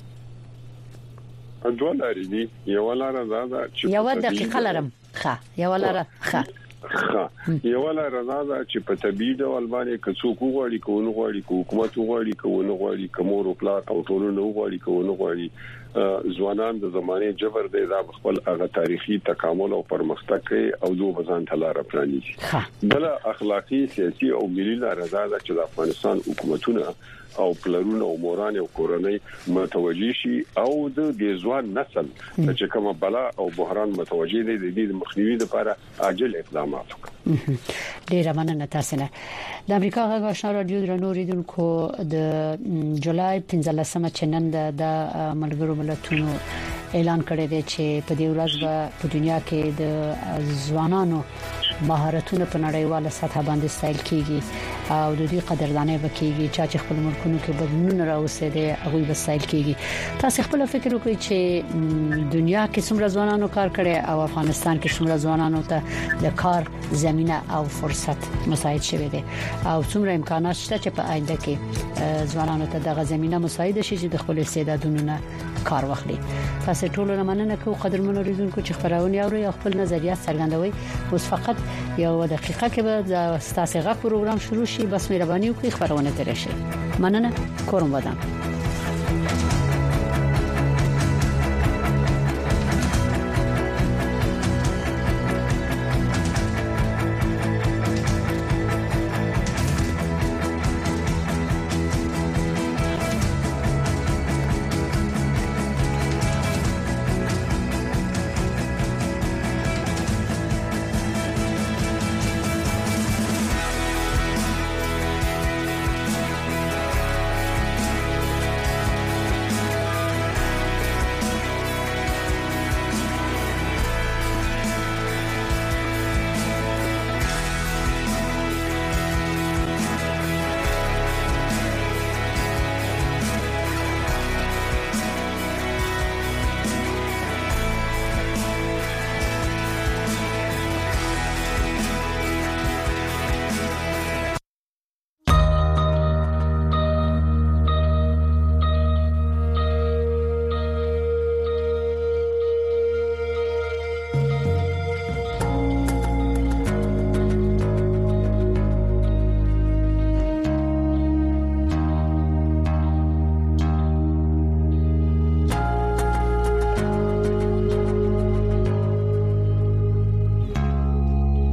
Speaker 17: دوه لارې دي یو لاره دا چې
Speaker 15: یو دقیقه لرم ښه یو لاره ښه
Speaker 17: ښه یو لاره دا چې په طبيعي ډول باندې کڅو کوغړی کوونه غوړي کو حکومت غوړي کوونه غوړي کومور او پلا او ټولنه غوړي کوونه غوړي ځوانان د زمانه جبر دی دا خپل هغه تاریخي تکامل او پرمختګ کوي او دوه بزان تلاره پرانیږي بل اخلاقی سیاسي او ملي لاره دا چې د افغانستان حکومتونه او پلرونه او موران او کورنۍ متوجي شي او د ځوان نسل چې کومه بلا او بحران متوجي دي د دې مخنیوي لپاره عاجل اقدامات وکړي
Speaker 15: ډیر مننه تاسو نه د امریکا غږ آشنا رادیو درنو ریډونکو د جولای پنځلسمه چنن د ملګرو ملتونو اعلان کړی دی چې په دې ورځ به په دنیا کې د ځوانانو مهارتونه په نړیواله سطح باندې ستایل کیږي او د دې قدردانۍ وکړي چې خپل ملکونو کې بدلون راوستي دي هغه به ستایل کیږي تاسو خپل فکر وکړئ چې دنیا کې څومره ځوانانو کار کړي او افغانستان کې څومره ځوانانو ته د کار زمينه او فرصت مساعد شوي دي او څومره امکانات شته چې په آینده کې ځوانانو ته دغه زمينه مساعد شي چې د خپل استعدادونو نه کار واخلي تاسو ټول نه مننه کوم قدرمنو ریډونکو چې خبرونه اوري او خپل نظریات څرګندوي اوس فقط یو دقیقه کې به د تاسو غږ پروګرام شروع شي بس مهرباني وکړئ خبرونه ترې شي مننه کوم ودان